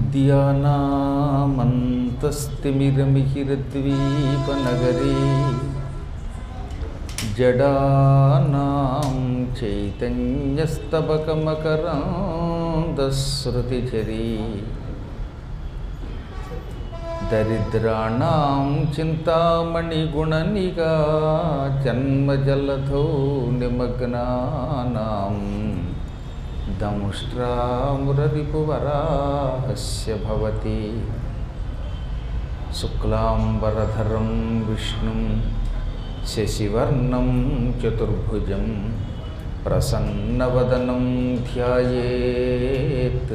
విద్యానామంతస్తిమిరమిహిరద్వీపనగరీ జడానాం చైతన్యస్తబకమకరాంధశ్రుతిఝరీ దరిద్రాణాం చింతామణిగుణనిగా జన్మజలధౌ నిమగ్నానాం దంష్ట్రామురరిపువరాహస్య భవతి శుక్లాంబరధరం విష్ణుం శశివర్ణం చతుర్భుజం ప్రసన్నవదనం ధ్యాయేత్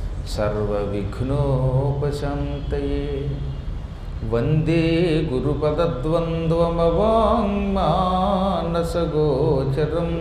సర్వవిఘ్నోపశాంతయే. వందే గురుపదద్వంద్వమవాంగ్మానసగోచరం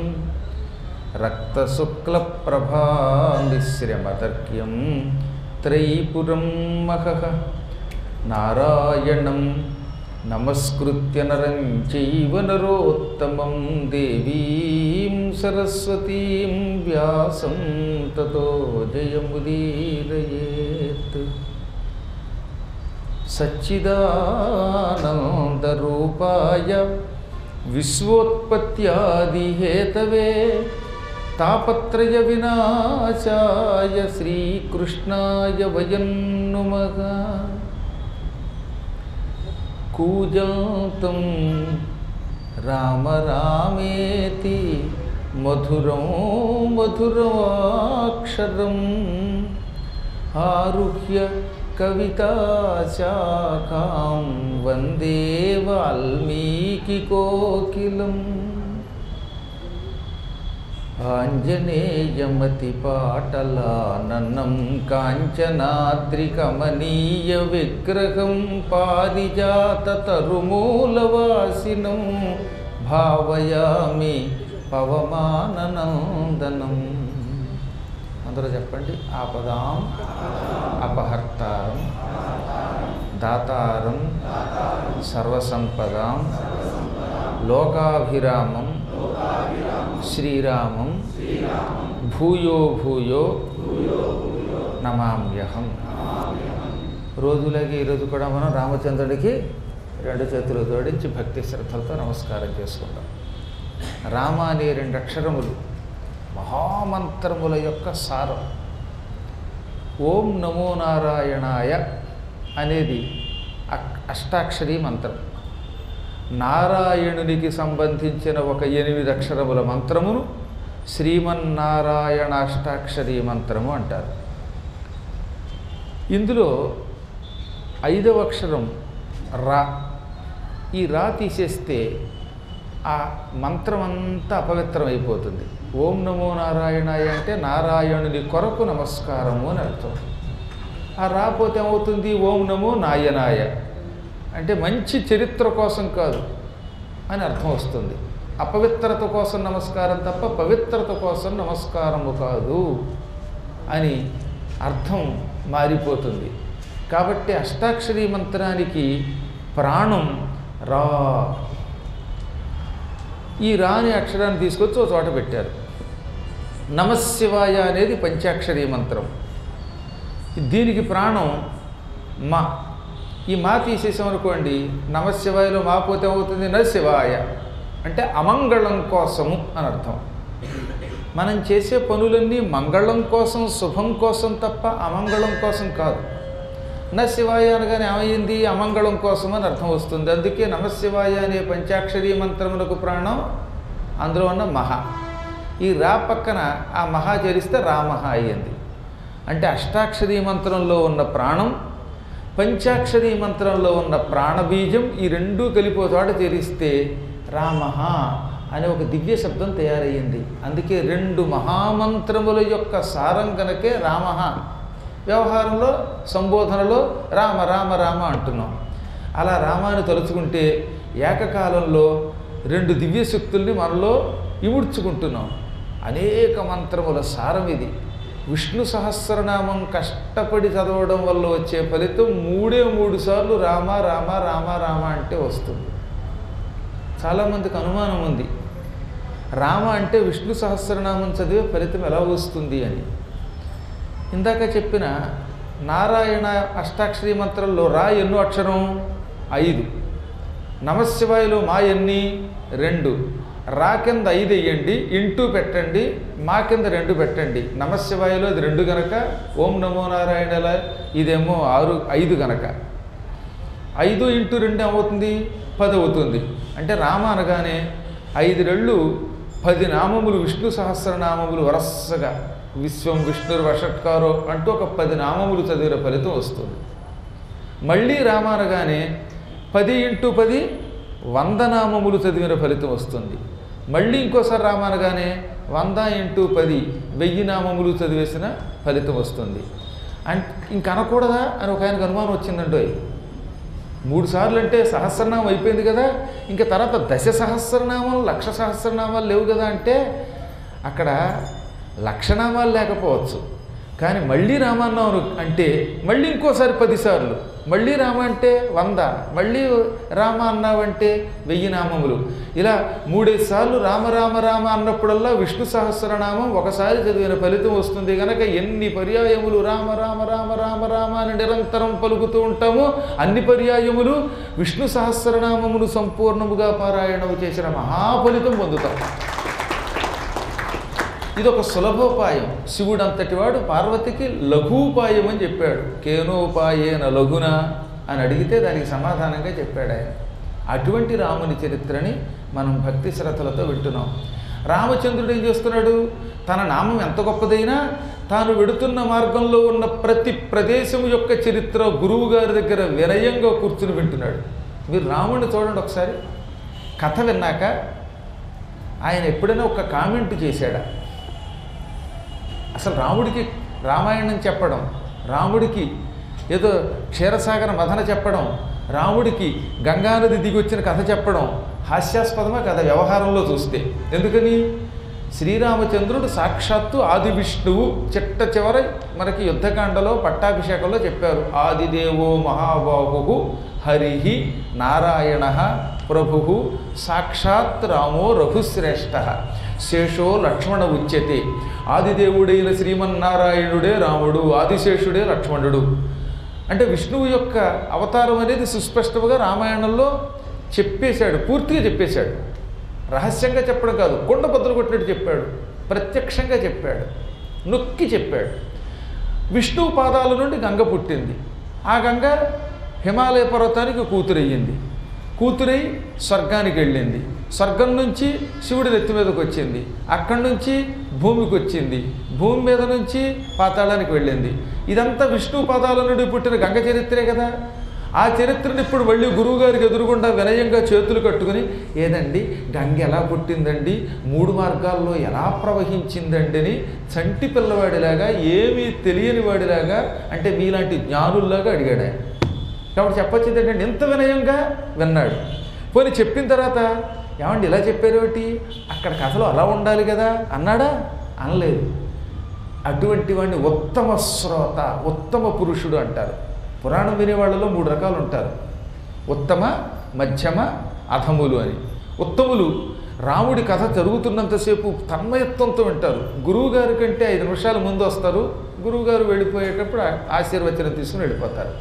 రక్తశుక్లప్రభామిశ్రమతర్క్యం త్రైపురం మహః. నారాయణం నమస్కృత్య నరం చైవ నరోత్తమం దేవీం సరస్వతీం వ్యాసం తతో జయముదీరయేత్. సచ్చిదానందరూపాయ విశ్వోత్పత్యాదిహేతవే తాపత్రయ వినాశాయ శ్రీకృష్ణాయ వయం నుమః. కూజంతం రామ రామేతి మధురం మధురవాక్షరం ఆరుహ్య కవితాశాఖాం వందే వాల్మీకికోకిలం. ఆంజనేయమతిపాటలాననం కాంచనాద్రికమనీయ విగ్రహం పారిజాతతరుమూలవాసినం భావయామి పవమాననందనం. అందరూ చెప్పండి. ఆపదాం అపహర్తారం దాతారం సర్వసంపదాం లోకాభిరామం శ్రీరామం భూయో భూయో నమామ్యహం. రోజులాగే ఈరోజు కూడా మనం రామచంద్రుడికి రెండు చేతులు జోడించి భక్తి శ్రద్ధలతో నమస్కారం చేసుకుంటాం. రామ అనే రెండు అక్షరములు మహామంత్రముల యొక్క సారం. ఓం నమో నారాయణాయ అనేది అష్టాక్షరీ మంత్రం. నారాయణునికి సంబంధించిన ఒక 8 అక్షరముల మంత్రమును శ్రీమన్నారాయణ అష్టాక్షరీ మంత్రము అంటారు. ఇందులో 5వ అక్షరం రా. ఈ రా తీసేస్తే ఆ మంత్రం అంతా అపవిత్రమైపోతుంది. ఓం నమో నారాయణాయ అంటే నారాయణుని కొరకు నమస్కారము అని అర్థం. ఆ రాపోతే ఏమవుతుంది? ఓం నమో నాయనాయ అంటే మంచి చరిత్ర కోసం కాదు అని అర్థం వస్తుంది. అపవిత్రత కోసం నమస్కారం తప్ప పవిత్రత కోసం నమస్కారము కాదు అని అర్థం మారిపోతుంది. కాబట్టి అష్టాక్షరీ మంత్రానికి ప్రాణం రా. ఈ రా అనే అక్షరాన్ని తీసుకొచ్చి ఒక చోట పెట్టారు. నమశివాయ అనేది పంచాక్షరీ మంత్రం. దీనికి ప్రాణం మా. ఈ మా తీసేసామనుకోండి, నమశివాయలో మా పోతే అవుతుంది న శివాయ అంటే అమంగళం కోసము అని అర్థం. మనం చేసే పనులన్నీ మంగళం కోసం శుభం కోసం తప్ప అమంగళం కోసం కాదు. న శివాయ అనగానే ఏమైంది? అమంగళం కోసం అని అర్థం వస్తుంది. అందుకే నమశివాయ అనే పంచాక్షరీ మంత్రములకు ప్రాణం అందులో ఉన్న మహా. ఈ రా పక్కన ఆ మహా చేరిస్తే రామహ అయ్యింది. అంటే అష్టాక్షరీ మంత్రంలో ఉన్న ప్రాణం, పంచాక్షరీ మంత్రంలో ఉన్న ప్రాణబీజం, ఈ రెండూ కలిపో చోట చేరిస్తే రామః అనే ఒక దివ్య శబ్దం తయారయ్యింది. అందుకే 2 మహామంత్రముల యొక్క సారం కనుకే రామః. వ్యవహారంలో సంబోధనలో రామ రామ రామ అంటున్నాం. అలా రామాన్ని తలుచుకుంటే ఏకకాలంలో 2 దివ్య శక్తుల్ని మనలో ఇముడ్చుకుంటున్నాం. అనేక మంత్రముల సారం ఇది. విష్ణు సహస్రనామం కష్టపడి చదవడం వల్ల వచ్చే ఫలితం 3 సార్లు రామ రామ రామ రామ అంటే వస్తుంది. చాలామందికి అనుమానం ఉంది, రామ అంటే విష్ణు సహస్రనామం చదివే ఫలితం ఎలా వస్తుంది అని. ఇందాక చెప్పిన నారాయణ అష్టాక్షరీ మంత్రంలో రా ఎన్నో అక్షరం 5, నమశివాయలో మా ఎన్ని 2, రా కింద 5 వేయండి, ఇంటూ పెట్టండి, మా కింద 2 పెట్టండి. నమశివాయలో అది 2 గనక ఓం నమో నారాయణల ఇదేమో 5 గనక 5 ఇంటూ 2 ఏమవుతుంది 10 అవుతుంది. అంటే రామ అనగానే 5 రెళ్ళు 10 నామములు విష్ణు సహస్రనామములు వరసగా విశ్వం విష్ణుర్ వషట్కారో అంటూ ఒక 10 నామములు చదివిన ఫలితం వస్తుంది. మళ్ళీ రామ అనగానే 10 ఇంటూ 10 100 నామములు చదివిన ఫలితం వస్తుంది. మళ్ళీ ఇంకోసారి రామ అనగానే 100 ఇంటూ 10 1000 నామములు చదివేసిన ఫలితం వస్తుంది. అంటే ఇంక అనకూడదా అని ఒక ఆయనకు అనుమానం వచ్చిందండోయ్. 3 సార్లు అంటే సహస్రనామం అయిపోయింది కదా, ఇంకా తర్వాత 10 సహస్రనామాలు 1,00,000 సహస్రనామాలు లేవు కదా అంటే అక్కడ లక్షనామాలు లేకపోవచ్చు, కానీ మళ్ళీ రామన్నాం అంటే మళ్ళీ ఇంకోసారి 10 సార్లు, మళ్ళీ రామ అంటే 100, మళ్ళీ రామ అన్నావంటే 1000 నామములు. ఇలా 3-5 సార్లు రామ రామ రామ అన్నప్పుడల్లా విష్ణు సహస్రనామం ఒకసారి చదివిన ఫలితం వస్తుంది. కనుక ఎన్ని పర్యాయములు రామ రామ రామ రామ రామ అని నిరంతరం పలుకుతూ ఉంటామో అన్ని పర్యాయములు విష్ణు సహస్రనామమును సంపూర్ణముగా పారాయణము చేసిన మహాఫలితం పొందుతాం. ఇదొక సులభోపాయం. శివుడు అంతటి వాడు పార్వతికి లఘూపాయం అని చెప్పాడు. కేనోపాయేన లఘున అని అడిగితే దానికి సమాధానంగా చెప్పాడు ఆయన. అటువంటి రాముని చరిత్రని మనం భక్తి శ్రద్ధలతో వింటున్నాం. రామచంద్రుడు ఏం చేస్తున్నాడు? తన నామం ఎంత గొప్పదైనా తాను వెడుతున్న మార్గంలో ఉన్న ప్రతి ప్రదేశం యొక్క చరిత్ర గురువు గారి దగ్గర వినయంగా కూర్చుని వింటున్నాడు. మీరు రాముడిని చూడండి ఒకసారి. కథ విన్నాక ఆయన ఎప్పుడైనా ఒక కామెంట్ చేశాడా? అసలు రాముడికి రామాయణం చెప్పడం, రాముడికి ఏదో క్షీరసాగర మథన చెప్పడం, రాముడికి గంగానది దిగొచ్చిన కథ చెప్పడం హాస్యాస్పదమా కథ వ్యవహారంలో చూస్తే. ఎందుకని? శ్రీరామచంద్రుడు సాక్షాత్తు ఆది విష్ణువు. చిట్ట చివరి మనకి యుద్ధకాండలో పట్టాభిషేకంలో చెప్పారు. ఆదిదేవో మహాబాహు హరి నారాయణ ప్రభు సాక్షాత్ రామో రఘుశ్రేష్ఠ శేషో లక్ష్మణ ఉచ్యతే. ఆదిదేవుడైన శ్రీమన్నారాయణుడే రాముడు, ఆదిశేషుడే లక్ష్మణుడు. అంటే విష్ణువు యొక్క అవతారం అనేది సుస్పష్టంగా రామాయణంలో చెప్పేశాడు, పూర్తిగా చెప్పేశాడు. రహస్యంగా చెప్పడం కాదు, కొండ బద్దలు కొట్టినట్టు చెప్పాడు, ప్రత్యక్షంగా చెప్పాడు, నొక్కి చెప్పాడు. విష్ణువు పాదాల నుండి గంగ పుట్టింది. ఆ గంగ హిమాలయ పర్వతానికి కూతురయ్యింది. కూతురై స్వర్గానికి వెళ్ళింది. స్వర్గం నుంచి శివుడి నెత్తి మీదకి వచ్చింది. అక్కడి నుంచి భూమికి వచ్చింది. భూమి మీద నుంచి పాతాళానికి వెళ్ళింది. ఇదంతా విష్ణు పాదాల నుండి పుట్టిన గంగ చరిత్రే కదా. ఆ చరిత్రను ఇప్పుడు మళ్ళీ గురువుగారికి ఎదురుగుండా వినయంగా చేతులు కట్టుకుని, ఏదండి గంగ ఎలా పుట్టిందండి, 3 మార్గాల్లో ఎలా ప్రవహించిందండి అని చంటి పిల్లవాడిలాగా, ఏమీ తెలియని వాడిలాగా, అంటే మీలాంటి జ్ఞానుల్లాగా అడిగాడు ఆయన. కాబట్టి చెప్పొచ్చింది ఏంటంటే ఎంత వినయంగా విన్నాడు. పోనీ చెప్పిన తర్వాత ఏమండి ఇలా చెప్పారేమిటి, అక్కడ కథలో అలా ఉండాలి కదా అన్నాడా? అనలేదు. అటువంటి వాడిని ఉత్తమ శ్రోత, ఉత్తమ పురుషుడు అంటారు. పురాణం వినేవాళ్ళలో 3 రకాలు ఉంటారు. ఉత్తమ, మధ్యమ, అధములు అని. ఉత్తములు రాముడి కథ జరుగుతున్నంతసేపు తన్మయత్వంతో వింటారు. గురువుగారి కంటే 5 నిమిషాల ముందు వస్తారు. గురువుగారు వెళ్ళిపోయేటప్పుడు ఆశీర్వచనం తీసుకుని వెళ్ళిపోతారు.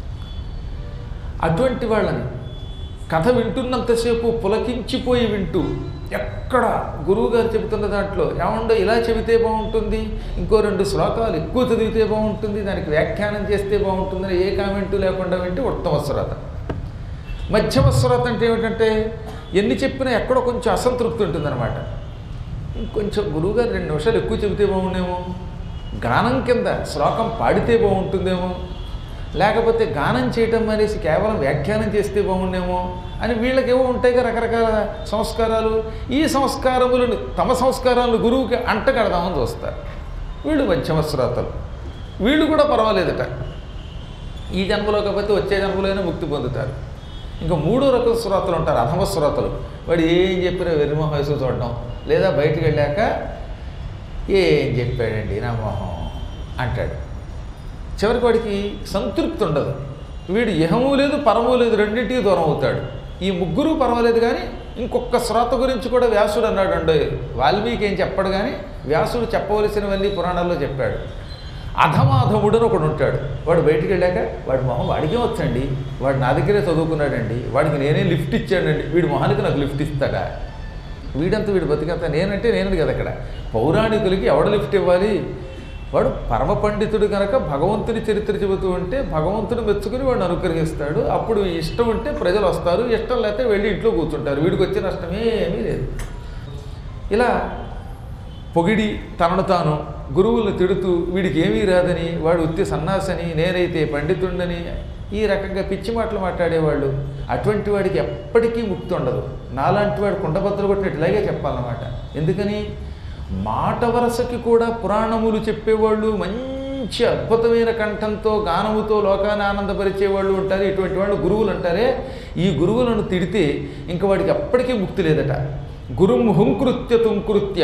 అటువంటి వాళ్ళని కథ వింటున్నంతసేపు పులకించిపోయి వింటూ, ఎక్కడ గురువుగారు చెబుతున్న దాంట్లో ఏమండో ఇలా చెబితే బాగుంటుంది, ఇంకో 2 శ్లోకాలు ఎక్కువ చదివితే బాగుంటుంది, దానికి వ్యాఖ్యానం చేస్తే బాగుంటుందని ఏ కామెంటు లేకుండా వింటే ఉత్తమ శ్రోత. మధ్యమ శ్రోత అంటే ఏమిటంటే ఎన్ని చెప్పినా ఎక్కడో కొంచెం అసంతృప్తి ఉంటుందన్నమాట. ఇంకొంచెం గురువుగారు 2 నిమిషాలు ఎక్కువ చెబితే బాగుండేమో, గానం కింద శ్లోకం పాడితే బాగుంటుందేమో, లేకపోతే గానం చేయటం అనేసి కేవలం వ్యాఖ్యానం చేస్తే బాగుండేమో అని వీళ్ళకేవో ఉంటాయిగా రకరకాల సంస్కారాలు. ఈ సంస్కారములను, తమ సంస్కారాలను గురువుకి అంటగడదామని చూస్తారు. వీళ్ళు మధ్యమ శ్రోతలు. వీళ్ళు కూడా పర్వాలేదట, ఈ జన్మలో కాకపోతే వచ్చే జన్మలోనే ముక్తి పొందుతారు. ఇంకా 3వ రకం శ్రోతలు ఉంటారు, అధమ శ్రోతలు. వాడు ఏం చెప్పినా వెరిమొహం వేసి చూడడం, లేదా బయటికి వెళ్ళాక ఏం చెప్పాడండి నా మొహం అంటాడు. చివరికి వాడికి సంతృప్తి ఉండదు. వీడు ఇహము లేదు పరము లేదు, రెండింటికి దూరం అవుతాడు. ఈ 3 పర్వాలేదు. కానీ ఇంకొక శ్రోత గురించి కూడా వ్యాసుడు అన్నాడు అండి. వాల్మీకి ఏం చెప్పడు, కానీ వ్యాసుడు చెప్పవలసినవన్నీ పురాణాల్లో చెప్పాడు. అధమాధముడు అని ఒకడు ఉంటాడు. వాడు బయటికి వెళ్ళాక వాడి మొహం వాడికే వచ్చండి, వాడు నా దగ్గరే చదువుకున్నాడండి, వాడికి నేనే లిఫ్ట్ ఇచ్చాడండి, వీడి మొహానికి నాకు లిఫ్ట్ ఇస్తాడా, వీడంతా వీడు బతికంతా నేనంటే నేనది కదా. అక్కడ పౌరాణికులకి ఎవడ లిఫ్ట్ ఇవ్వాలి? వాడు పరమ పండితుడు కనుక భగవంతుని చరిత్ర చెబుతూ ఉంటే భగవంతుడు మెచ్చుకుని వాడిని అనుగ్రహిస్తాడు. అప్పుడు ఇష్టం ఉంటే ప్రజలు వస్తారు, ఇష్టం లేకపోతే వెళ్ళి ఇంట్లో కూర్చుంటారు. వీడికి వచ్చే నష్టమే ఏమీ లేదు. ఇలా పొగిడి తనను తాను గురువులను తిడుతూ వీడికి ఏమీ రాదని, వాడు ఉత్తి సన్నాసని, నేనైతే పండితుండని ఈ రకంగా పిచ్చి మాటలు మాట్లాడేవాళ్ళు. అటువంటి వాడికి ఎప్పటికీ ముక్తి ఉండదు. నాలాంటి వాడు కుండబద్దలు కొట్టినట్టు ఇలాగే చెప్పాలన్నమాట. ఎందుకని మాట వరసకి కూడా పురాణములు చెప్పేవాళ్ళు, మంచి అద్భుతమైన కంఠంతో గానముతో లోకాన్ని ఆనందపరిచేవాళ్ళు ఉంటారు. ఇటువంటి వాళ్ళు గురువులు అంటారే. ఈ గురువులను తిడితే ఇంక వాడికి ఎప్పటికీ ముక్తి లేదట. గురుం హుంకృత్య తుంకృత్య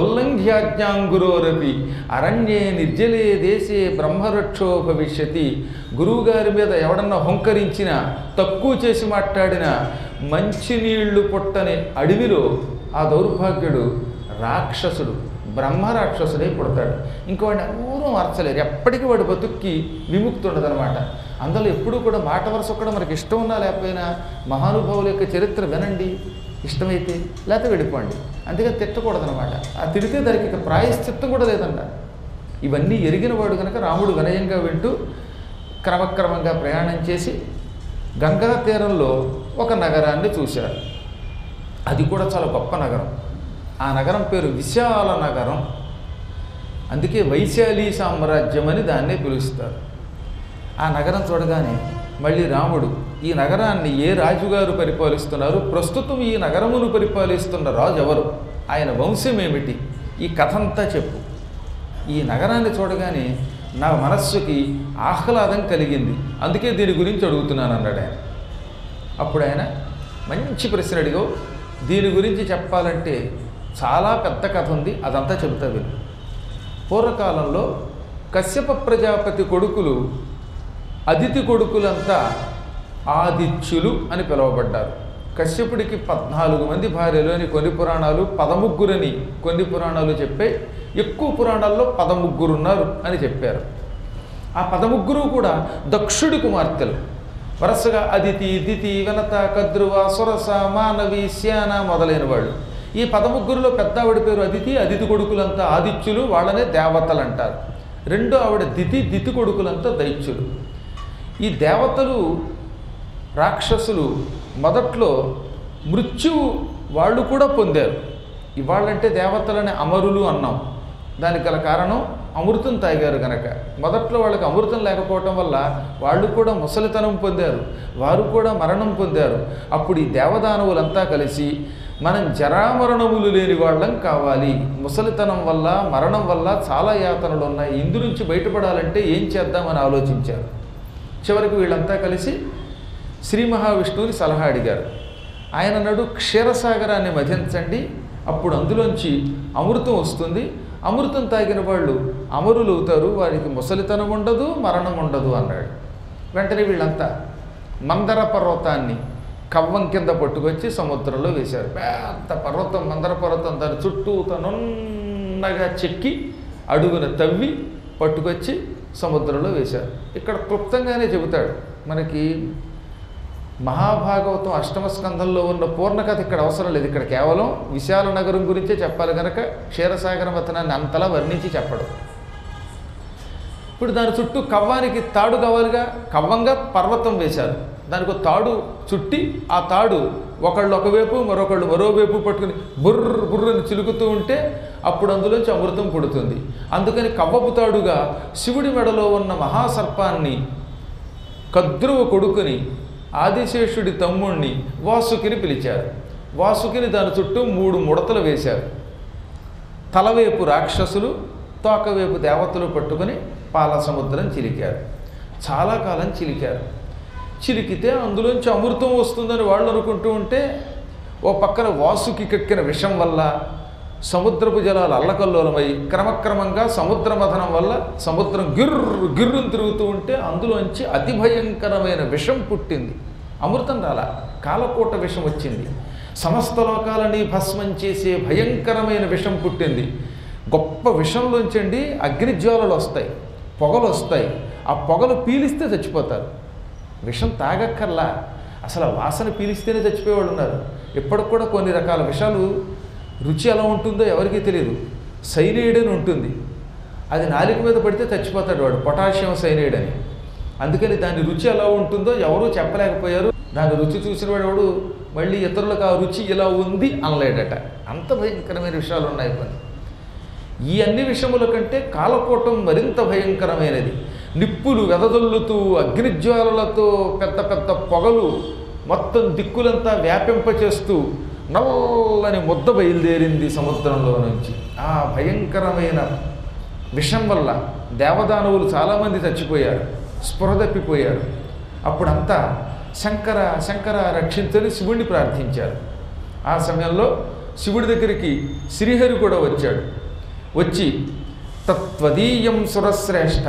ఉల్లంఘ్యాజ్ఞాంగురోరపి అరణ్యే నిర్జలే దేశే బ్రహ్మరక్షో భవిష్యతి. గురువుగారి మీద ఎవడన్నా హుంకరించినా, తక్కువ చేసి మాట్లాడినా, మంచినీళ్లు పుట్టని అడవిలో ఆ దౌర్భాగ్యుడు రాక్షసుడు, బ్రహ్మరాక్షసుడే పుడతాడు. ఇంక వాడిని ఎవరూ మార్చలేరు. ఎప్పటికీ వాడు బతుక్కి విముక్తి ఉండదనమాట. అందులో ఎప్పుడూ కూడా మాట వరుస కూడా మనకి ఇష్టం ఉన్నా లేకపోయినా మహానుభావుల యొక్క చరిత్ర వినండి, ఇష్టమైతే, లేకపోతే వెళ్ళిపోండి. అందుకని తిట్టకూడదనమాట. ఆ తిడితే దానికి ఇక ప్రాయశ్చిత్తం కూడా లేదంట. ఇవన్నీ ఎరిగిన వాడు కనుక రాముడు వినయంగా వింటూ క్రమక్రమంగా ప్రయాణం చేసి గంగా తీరంలో ఒక నగరాన్ని చూశారు. అది కూడా చాలా గొప్ప నగరం. ఆ నగరం పేరు విశాల నగరం. అందుకే వైశాలి సామ్రాజ్యం అని దాన్నే పిలుస్తారు. ఆ నగరం చూడగానే మళ్ళీ రాముడు ఈ నగరాన్ని ఏ రాజుగారు పరిపాలిస్తున్నారు, ప్రస్తుతం ఈ నగరమును పరిపాలిస్తున్న రాజు ఎవరు, ఆయన వంశం ఏమిటి, ఈ కథంతా చెప్పు. ఈ నగరాన్ని చూడగానే నా మనస్సుకి ఆహ్లాదం కలిగింది, అందుకే దీని గురించి అడుగుతున్నాను అన్నాడు ఆయన. అప్పుడు ఆయన మంచి ప్రశ్న అడిగావు. దీని గురించి చెప్పాలంటే చాలా పెద్ద కథ ఉంది, అదంతా చెబుతా విను. పూర్వకాలంలో కశ్యప ప్రజాపతి కొడుకులు అదితి కొడుకులంతా ఆదిత్యులు అని పిలువబడ్డారు. కశ్యపుడికి 14 మంది భార్యలు అని కొన్ని పురాణాలు, 13 అని కొన్ని పురాణాలు చెప్పే, ఎక్కువ పురాణాల్లో 13 ఉన్నారు అని చెప్పారు. ఆ 13 కూడా దక్షుడి కుమార్తెలు. వరుసగా అదితి, దితి, వినత, కద్రువ, సురస, మానవి, శ్యాన మొదలైన వాళ్ళు. ఈ 13లో పెద్ద ఆవిడ పేరు అదితి. అదితి కొడుకులంతా ఆదిత్యులు, వాళ్ళనే దేవతలు అంటారు. రెండో ఆవిడ దితి, దితి కొడుకులంతా దైత్యులు. ఈ దేవతలు రాక్షసులు మొదట్లో మృత్యువు వాళ్ళు కూడా పొందారు. ఇవాళ్ళంటే దేవతలని అమరులు అన్నాం. దానికి గల కారణం అమృతం తాగారు కనుక. మొదట్లో వాళ్ళకి అమృతం లేకపోవటం వల్ల వాళ్ళు కూడా ముసలితనం పొందారు, వారు కూడా మరణం పొందారు. అప్పుడు ఈ దేవదానవులంతా కలిసి మనం జరామరణములు లేని వాళ్ళం కావాలి, ముసలితనం వల్ల మరణం వల్ల చాలా యాతనలు ఉన్నాయి, ఇందు నుంచి బయటపడాలంటే ఏం చేద్దామని ఆలోచించారు. చివరికి వీళ్ళంతా కలిసి శ్రీ మహావిష్ణువుని సలహా అడిగారు. ఆయన అన్నాడు, క్షీరసాగరాన్ని మధించండి, అప్పుడు అందులోంచి అమృతం వస్తుంది, అమృతం తాగిన వాళ్ళు అమరులు అవుతారు, వారికి ముసలితనం ఉండదు, మరణం ఉండదు అన్నాడు. వెంటనే వీళ్ళంతా మందర పర్వతాన్ని కవ్వం కింద పట్టుకొచ్చి సముద్రంలో వేశారు. పెద్ద పర్వతం, మందర పర్వతం, దాని చుట్టూ తనున్నగా చెక్కి అడుగున తవ్వి పట్టుకొచ్చి సముద్రంలో వేశారు. ఇక్కడ క్లుప్తంగానే చెబుతాడు. మనకి మహాభాగవతం 8వ స్కంధంలో ఉన్న పూర్ణకథ ఇక్కడ అవసరం లేదు. ఇక్కడ కేవలం విశాల నగరం గురించే చెప్పాలి కనుక క్షీరసాగర మథనాన్ని అంతలా వర్ణించి చెప్పడం. ఇప్పుడు దాని చుట్టూ కవ్వానికి తాడు కావాలిగా, కవ్వంగా పర్వతం వేశారు. దానికి ఒక తాడు చుట్టి, ఆ తాడు ఒకళ్ళు ఒకవైపు మరొకళ్ళు మరోవైపు పట్టుకుని బుర్ర బుర్రని చిలుకుతూ ఉంటే అప్పుడు అందులోంచి అమృతం పుడుతుంది. అందుకని కవ్వపు తాడుగా శివుడి మెడలో ఉన్న మహాసర్పాన్ని, కద్రువ కొడుకుని, ఆదిశేషుడి తమ్ముణ్ణి వాసుకిని పిలిచారు. వాసుకిని దాని చుట్టూ 3 ముడతలు వేశారు. తలవైపు రాక్షసులు, తోకవైపు దేవతలు పట్టుకుని పాల సముద్రం చిలికారు. చాలా కాలం చిలికారు. చిలికితే అందులోంచి అమృతం వస్తుందని వాళ్ళు అనుకుంటూ ఉంటే ఓ పక్కన వాసుకి కక్కిన విషం వల్ల సముద్రపు జలాలు అల్లకల్లోలమై క్రమక్రమంగా సముద్ర మథనం వల్ల సముద్రం గిర్రును తిరుగుతూ ఉంటే అందులోంచి అతి భయంకరమైన విషం పుట్టింది. అమృతం రాలా, కాలకూట విషం వచ్చింది. సమస్త లోకాలని భస్మం చేసే భయంకరమైన విషం పుట్టింది. గొప్ప విషంలోంచండి అగ్నిజ్వాలలు వస్తాయి. పొగలు వస్తాయి. ఆ పొగలు పీలిస్తే చచ్చిపోతారు. విషం తాగక్కర్లా, అసలు ఆ వాసన పీలిస్తేనే చచ్చిపోయేవాళ్ళు ఉన్నారు. ఇప్పటికి కూడా కొన్ని రకాల విషాలు రుచి ఎలా ఉంటుందో ఎవరికీ తెలియదు. సైనైడ్ అని ఉంటుంది, అది నాలుక మీద పడితే చచ్చిపోతాడు వాడు, పొటాషియం సైనైడ్ అని. అందుకని దాని రుచి ఎలా ఉంటుందో ఎవరూ చెప్పలేకపోయారు. దాని రుచి చూసిన వాడు మళ్ళీ ఇతరులకు ఆ రుచి ఇలా ఉంది అనలేడట. అంత భయంకరమైన విషయాలు ఉన్నాయి కొన్ని. ఈ అన్ని విషయముల కంటే కాలకూటం మరింత భయంకరమైనది. నిప్పులు వెదజల్లుతూ అగ్నిజ్వాలలతో పెద్ద పెద్ద పొగలు మొత్తం దిక్కులంతా వ్యాపింపచేస్తూ నల్లని ముద్ద బయలుదేరింది సముద్రంలో నుంచి. ఆ భయంకరమైన విషం వల్ల దేవదానవులు చాలామంది చచ్చిపోయారు, స్పృహ తప్పిపోయారు. అప్పుడంతా శంకర శంకర రక్షించని శివుణ్ణి ప్రార్థించారు. ఆ సమయంలో శివుడి దగ్గరికి శ్రీహరి కూడా వచ్చాడు. వచ్చి తత్వదీయం సురశ్రేష్ఠ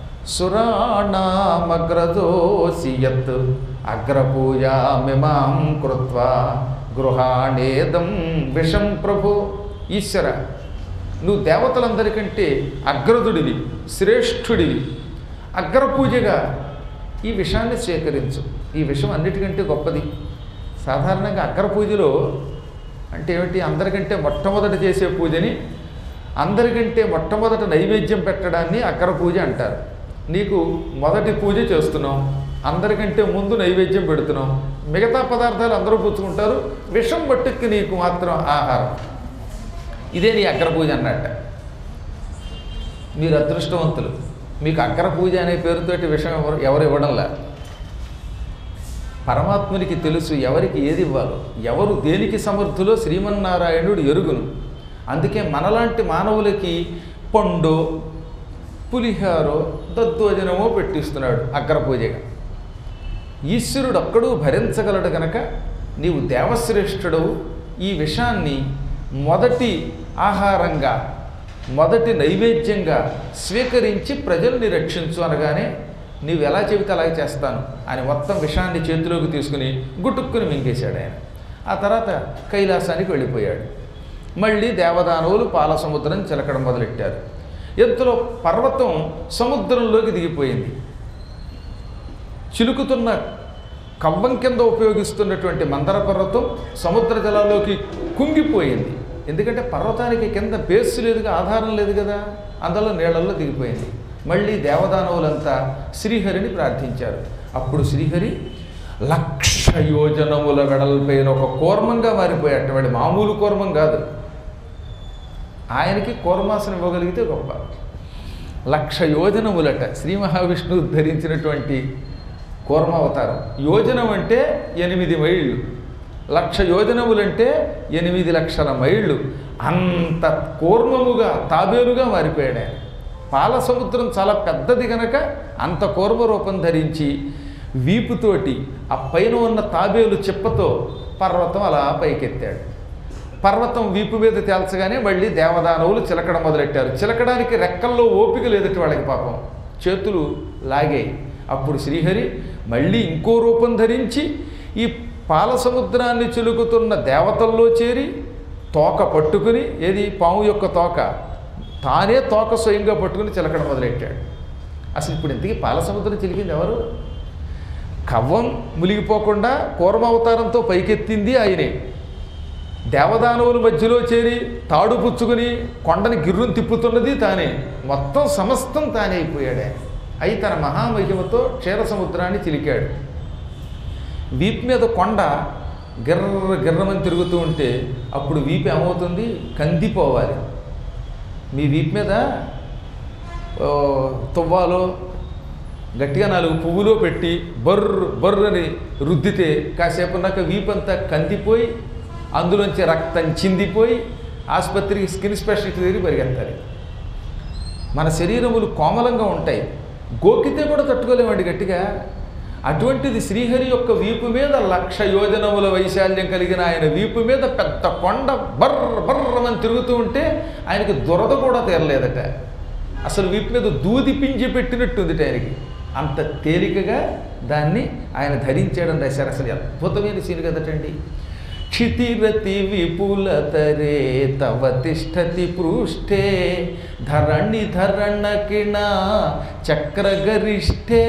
సురాణామగ్రదోసి యత్ అగ్రపూజామిమాం కృత్వా గృహాణేదం విషం ప్రభో. ఈశ్వర, నువ్వు దేవతలందరికంటే అగ్రదుడివి, శ్రేష్ఠుడివి. అగ్రపూజగా ఈ విషాన్ని స్వీకరించు. ఈ విషం అన్నిటికంటే గొప్పది. సాధారణంగా అగ్రపూజలో అంటే ఏమిటి, అందరికంటే మొట్టమొదట చేసే పూజని, అందరికంటే మొట్టమొదట నైవేద్యం పెట్టడాన్ని అగ్రపూజ అంటారు. నీకు మొదటి పూజ చేస్తున్నాం, అందరికంటే ముందు నైవేద్యం పెడుతున్నాం, మిగతా పదార్థాలు అందరూ పుచ్చుకుంటారు, విషం మట్టుక్కి నీకు మాత్రం ఆహారం. ఇదే నీ అగ్రపూజ అన్నట్ట. మీరు అదృష్టవంతులు, మీకు అగ్రపూజ అనే పేరుతోటి విషం ఎవరు ఇవ్వడంలా. పరమాత్మునికి తెలుసు ఎవరికి ఏది ఇవ్వాలో, ఎవరు దేనికి సమర్థులో శ్రీమన్నారాయణుడు ఎరుగును. అందుకే మనలాంటి మానవులకి పండో పులిహారో దద్దోజనమో పెట్టిస్తున్నాడు అగ్రపూజగా. ఈశ్వరుడు ఒక్కడూ భరించగలడు కనుక నీవు దేవశ్రేష్ఠుడవు. ఈ విషాన్ని మొదటి ఆహారంగా, మొదటి నైవేద్యంగా స్వీకరించి ప్రజల్ని రక్షించు అనగానే నీవు ఎలా చెబితే అలాగే చేస్తాను అని మొత్తం విషాన్ని చేతిలోకి తీసుకుని గుటుక్కుని మింగేశాడు ఆయన. ఆ తర్వాత కైలాసానికి వెళ్ళిపోయాడు. మళ్ళీ దేవదానవులు పాల సముద్రం చిలకడం మొదలెట్టారు. ఎంతలో పర్వతం సముద్రంలోకి దిగిపోయింది. చిలుకుతున్న కవ్వం కింద ఉపయోగిస్తున్నటువంటి మందర పర్వతం సముద్ర జలాల్లోకి కుంగిపోయింది. ఎందుకంటే పర్వతానికి కింద బేస్ లేదుగా, ఆధారం లేదు కదా, అందులో నీళ్లలో దిగిపోయింది. మళ్ళీ దేవదానవులంతా శ్రీహరిని ప్రార్థించారు. అప్పుడు శ్రీహరి 1,00,000 యోజనముల వెడల్పైన ఒక కూర్మంగా మారిపోయాట. వాడి మామూలు కూర్మం కాదు. ఆయనకి కూర్మాసనం ఇవ్వగలిగితే గొప్ప. 1,00,000 యోజనములట శ్రీ మహావిష్ణువు ధరించినటువంటి కూర్మావతారం. యోజనం అంటే 8 మైళ్ళు, 1,00,000 యోజనములంటే 8 లక్షల మైళ్ళు. అంత కూర్మముగా తాబేలుగా మారిపోయాడు ఆయన. పాల సముద్రం చాలా పెద్దది కనుక అంత కూర్మ రూపం ధరించి వీపుతోటి ఆ పైన ఉన్న తాబేలు చిప్పతో పర్వతం అలా పైకెత్తాడు. పర్వతం వీపు మీద తేల్చగానే మళ్ళీ దేవదానవులు చిలకడం మొదలెట్టారు. చిలకడానికి రెక్కల్లో ఓపిక లేదట వాళ్ళకి, పాపం చేతులు లాగాయి. అప్పుడు శ్రీహరి మళ్ళీ ఇంకో రూపం ధరించి ఈ పాల సముద్రాన్ని చిలుకుతున్న దేవతల్లో చేరి తోక పట్టుకుని, ఏది పాము యొక్క తోక, తానే తోక స్వయంగా పట్టుకుని చిలకడం మొదలెట్టాడు. అసలు ఇప్పుడు ఇంతకీ పాల సముద్రం చిలికింది ఎవరు? కవ్వం మునిగిపోకుండా కూర్మావతారంతో పైకెత్తింది ఆయనే. దేవదానవుల మధ్యలో చేరి తాడు పుచ్చుకుని కొండని గిర్రును తిప్పుతున్నది తానే. మొత్తం సమస్తం తానే అయిపోయాడు ఆయన. అయి తన మహామహిమతో క్షీర సముద్రాన్ని చిలికాడు. వీపు మీద కొండ గిర్ర గిర్రమని తిరుగుతూ ఉంటే అప్పుడు వీపు ఏమవుతుంది? కందిపోవాలి. మీ వీపు మీద తువ్వాలో గట్టిగా 4 పువ్వులో పెట్టి బర్రు బర్రని రుద్దితే కాసేపు ఉన్నాక వీపంతా కందిపోయి అందులోంచి రక్తం చిందిపోయి ఆసుపత్రికి స్కిన్ స్పెషలిస్ట్ దగ్గరికి పరిగెత్తాలి. మన శరీరములు కోమలంగా ఉంటాయి, గోకితే కూడా తట్టుకోలేమండి గట్టిగా. అటువంటిది శ్రీహరి యొక్క వీపు మీద 1,00,000 యోజనముల వైశాల్యం కలిగిన ఆయన వీపు మీద పెద్ద కొండ బర్ర బర్రమని తిరుగుతూ ఉంటే ఆయనకి దురద కూడా తీరలేదట. అసలు వీపు మీద దూది పింజి పెట్టినట్టుంది ఆయనకి. అంత తేలికగా దాన్ని ఆయన ధరించాడని రాశారు. అసలు అద్భుతమైన సీన్ కదటండి. क्षितिरति विपुलतरे तव तिष्ठति पृष्ठे धरणि धरणकिणा चक्रगरिष्ठे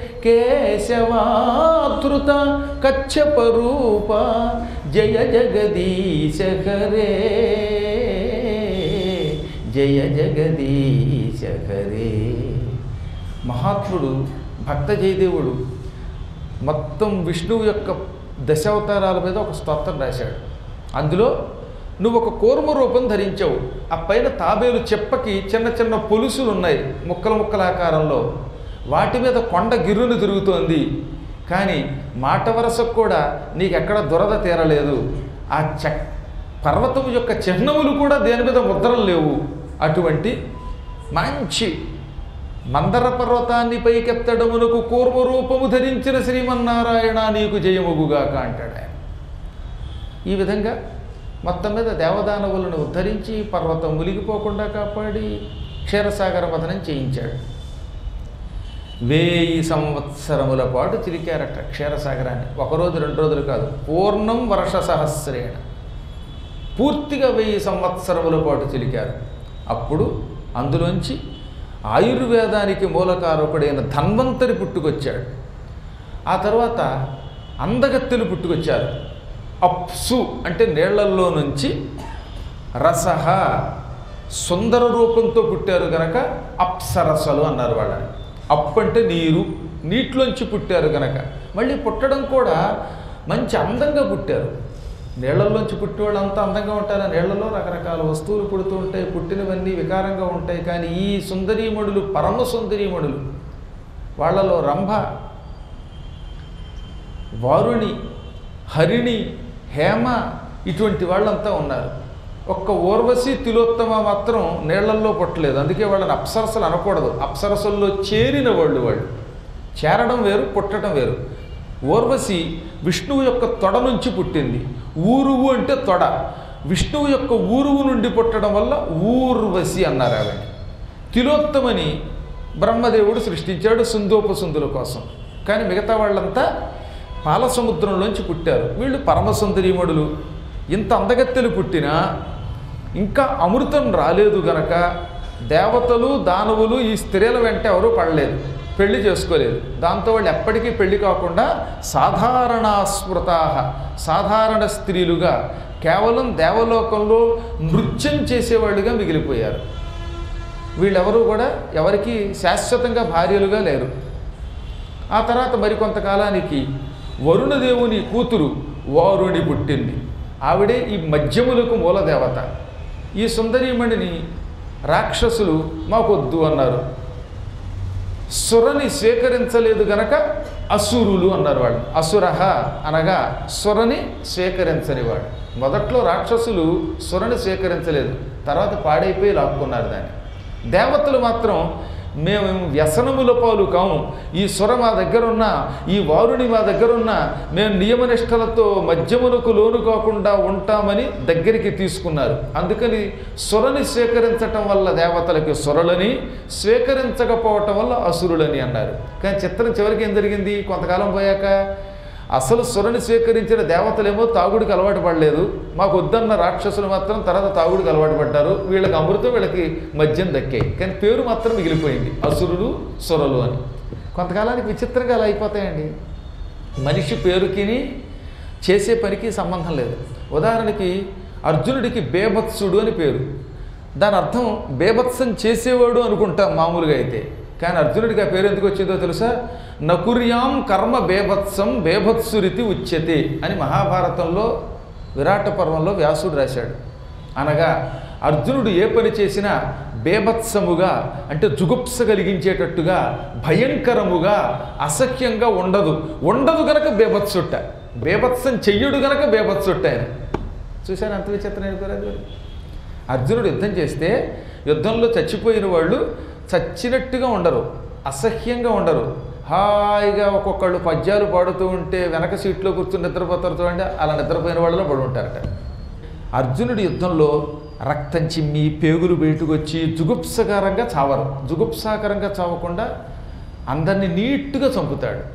केशवाधृत कच्छपरूप जय जगदीश हरे జయ జగదీశ హరే. మహాత్ముడు భక్త జయదేవుడు మొత్తం విష్ణువు యొక్క దశావతారాల మీద ఒక స్తోత్రం రాశాడు. అందులో నువ్వు ఒక కూర్మ రూపం ధరించావు, ఆ పైన తాబేలు చెప్పకి చిన్న చిన్న పొలుసులు ఉన్నాయి ముక్కల ముక్కల ఆకారంలో, వాటి మీద కొండ గిర్రును తిరుగుతోంది, కానీ మాట వరసకు కూడా నీకెక్కడ దురద తీరలేదు, ఆ పర్వతం యొక్క చిహ్నములు కూడా దేని మీద ముద్రలు లేవు, అటువంటి మంచి మందర పర్వతాన్ని పైకెత్తడమునకు కూర్మరూపము ధరించిన శ్రీమన్నారాయణ నీకు జయముగుగాక అంటాడు ఆయన. ఈ విధంగా మొత్తం మీద దేవదానవులను ఉద్ధరించి పర్వతం మునిగిపోకుండా కాపాడి క్షీరసాగర మథనం చేయించాడు. 1000 సంవత్సరముల పాటు చిలికారట క్షీరసాగరాన్ని. ఒకరోజు 2 రోజులు కాదు, పూర్ణం వర్ష సహస్రేణ, పూర్తిగా 1000 సంవత్సరముల పాటు చిలికారు. అప్పుడు అందులోంచి ఆయుర్వేదానికి మూలకారకుడైన ధన్వంతరి పుట్టుకొచ్చాడు. ఆ తర్వాత అందగత్తెలు పుట్టుకొచ్చారు. అప్సు అంటే నీళ్లల్లో నుంచి, రసహ సుందర రూపంతో పుట్టారు గనక అప్సరసలు అన్నారు వాళ్ళని. అప్పు అంటే నీరు, నీటిలోంచి పుట్టారు గనక మళ్ళీ పుట్టడం కూడా మంచి అందంగా పుట్టారు. నీళ్లలోంచి పుట్టేవాళ్ళు అంతా అందంగా ఉంటారు. నీళ్లలో రకరకాల వస్తువులు పుడుతూ ఉంటాయి, పుట్టినవన్నీ వికారంగా ఉంటాయి. కానీ ఈ సుందరీమణులు పరమ సుందరీమణులు. వాళ్ళలో రంభ, వారుణి, హరిణి, హేమ ఇటువంటి వాళ్ళంతా ఉన్నారు. ఒక్క ఊర్వశి, తిలోత్తమ మాత్రం నీళ్లల్లో పుట్టలేదు. అందుకే వాళ్ళని అప్సరసలు అనకూడదు. అప్సరసల్లో చేరిన వాళ్ళు. చేరడం వేరు, పుట్టడం వేరు. ఊర్వశి విష్ణువు యొక్క తొడ నుంచి పుట్టింది. ఊరువు అంటే తొడ. విష్ణువు యొక్క ఊరువు నుండి పుట్టడం వల్ల ఊర్వశి అన్నారు ఆవిడ. తిలోత్తమని బ్రహ్మదేవుడు సృష్టించాడు సుందోపసుందుల కోసం. కానీ మిగతా వాళ్ళంతా పాల సముద్రంలోంచి పుట్టారు. వీళ్ళు పరమసుందరీమణులు. ఇంత అందగత్తెలు పుట్టినా ఇంకా అమృతం రాలేదు గనక దేవతలు దానవులు ఈ స్త్రీల వెంట ఎవరూ పడలేదు, పెళ్లి చేసుకోలేదు. దాంతో వాళ్ళు ఎప్పటికీ పెళ్లి కాకుండా సాధారణాస్మృతాః, సాధారణ స్త్రీలుగా కేవలం దేవలోకంలో నృత్యం చేసేవాళ్ళుగా మిగిలిపోయారు. వీళ్ళెవరూ కూడా ఎవరికి శాశ్వతంగా భార్యలుగా లేరు. ఆ తర్వాత మరికొంతకాలానికి వరుణదేవుని కూతురు వారుణి పుట్టింది. ఆవిడే ఈ మధ్యములకు మూలదేవత. ఈ సుందరీమణిని రాక్షసులు మాకొద్దు అన్నారు. సురని స్వీకరించలేదు గనక అసురులు అన్నారు వాళ్ళు. అసురహ అనగా సురని స్వీకరించని వాడు. మొదట్లో రాక్షసులు సురని స్వీకరించలేదు, తర్వాత పాడైపోయి లాక్కున్నారు దాన్ని. దేవతలు మాత్రం మేము వ్యసనముల పాలు కాము, ఈ సుర మా దగ్గరున్న, ఈ వారుని మా దగ్గరున్న, మేము నియమనిష్టలతో మధ్యమునకు లోను కాకుండా ఉంటామని దగ్గరికి తీసుకున్నారు. అందుకని సురని స్వీకరించటం వల్ల దేవతలకి సురలని, స్వీకరించకపోవటం వల్ల అసురులని అన్నారు. కానీ చిత్రం చివరికి ఏం జరిగింది? కొంతకాలం పోయాక అసలు సురని స్వీకరించిన దేవతలేమో తాగుడికి అలవాటు పడలేదు, మాకు వద్దన్న రాక్షసులు మాత్రం తర్వాత తాగుడికి అలవాటు పడ్డారు. వీళ్ళకి అమృతం, వీళ్ళకి మద్యం దక్కాయి. కానీ పేరు మాత్రం మిగిలిపోయింది, అసురులు సురలు అని. కొంతకాలానికి విచిత్రంగా అలా అయిపోతాయండి. మనిషి పేరుకి చేసే పనికి సంబంధం లేదు. ఉదాహరణకి అర్జునుడికి బేభత్సుడు అని పేరు. దాని అర్థం బేభత్సం చేసేవాడు అనుకుంటాం మామూలుగా అయితే. కానీ అర్జునుడికి ఆ పేరు ఎందుకు వచ్చిందో తెలుసా? నకుర్యాం కర్మ బేభత్సం బేభత్సురితి ఉచ్యతే అని మహాభారతంలో విరాట పర్వంలో వ్యాసుడు రాశాడు. అనగా అర్జునుడు ఏ పని చేసినా బేభత్సముగా అంటే జుగుప్స కలిగించేటట్టుగా, భయంకరముగా, అసఖ్యంగా ఉండదు గనక బేభత్సుట్ట. బేభత్సం చెయ్యడు గనక బేభత్సుట్ట ఆయన. చూశాను అంత విచిత్రమైన పేరు. అర్జునుడు యుద్ధం చేస్తే యుద్ధంలో చచ్చిపోయిన వాళ్ళు చచ్చినట్టుగా ఉండరు, అసహ్యంగా ఉండరు. హాయిగా ఒక్కొక్కళ్ళు పద్యాలు పాడుతూ ఉంటే వెనక సీట్లో కూర్చుని నిద్రపోతారు చూడండి, అలా నిద్రపోయిన వాళ్ళలో పడి ఉంటారట. అర్జునుడి యుద్ధంలో రక్తం చిమ్మి పేగులు బయటకు వచ్చి జుగుప్సకరంగా చావరు. జుగుప్సాకరంగా చావకుండా అందరినీ నీట్గా చంపుతాడు.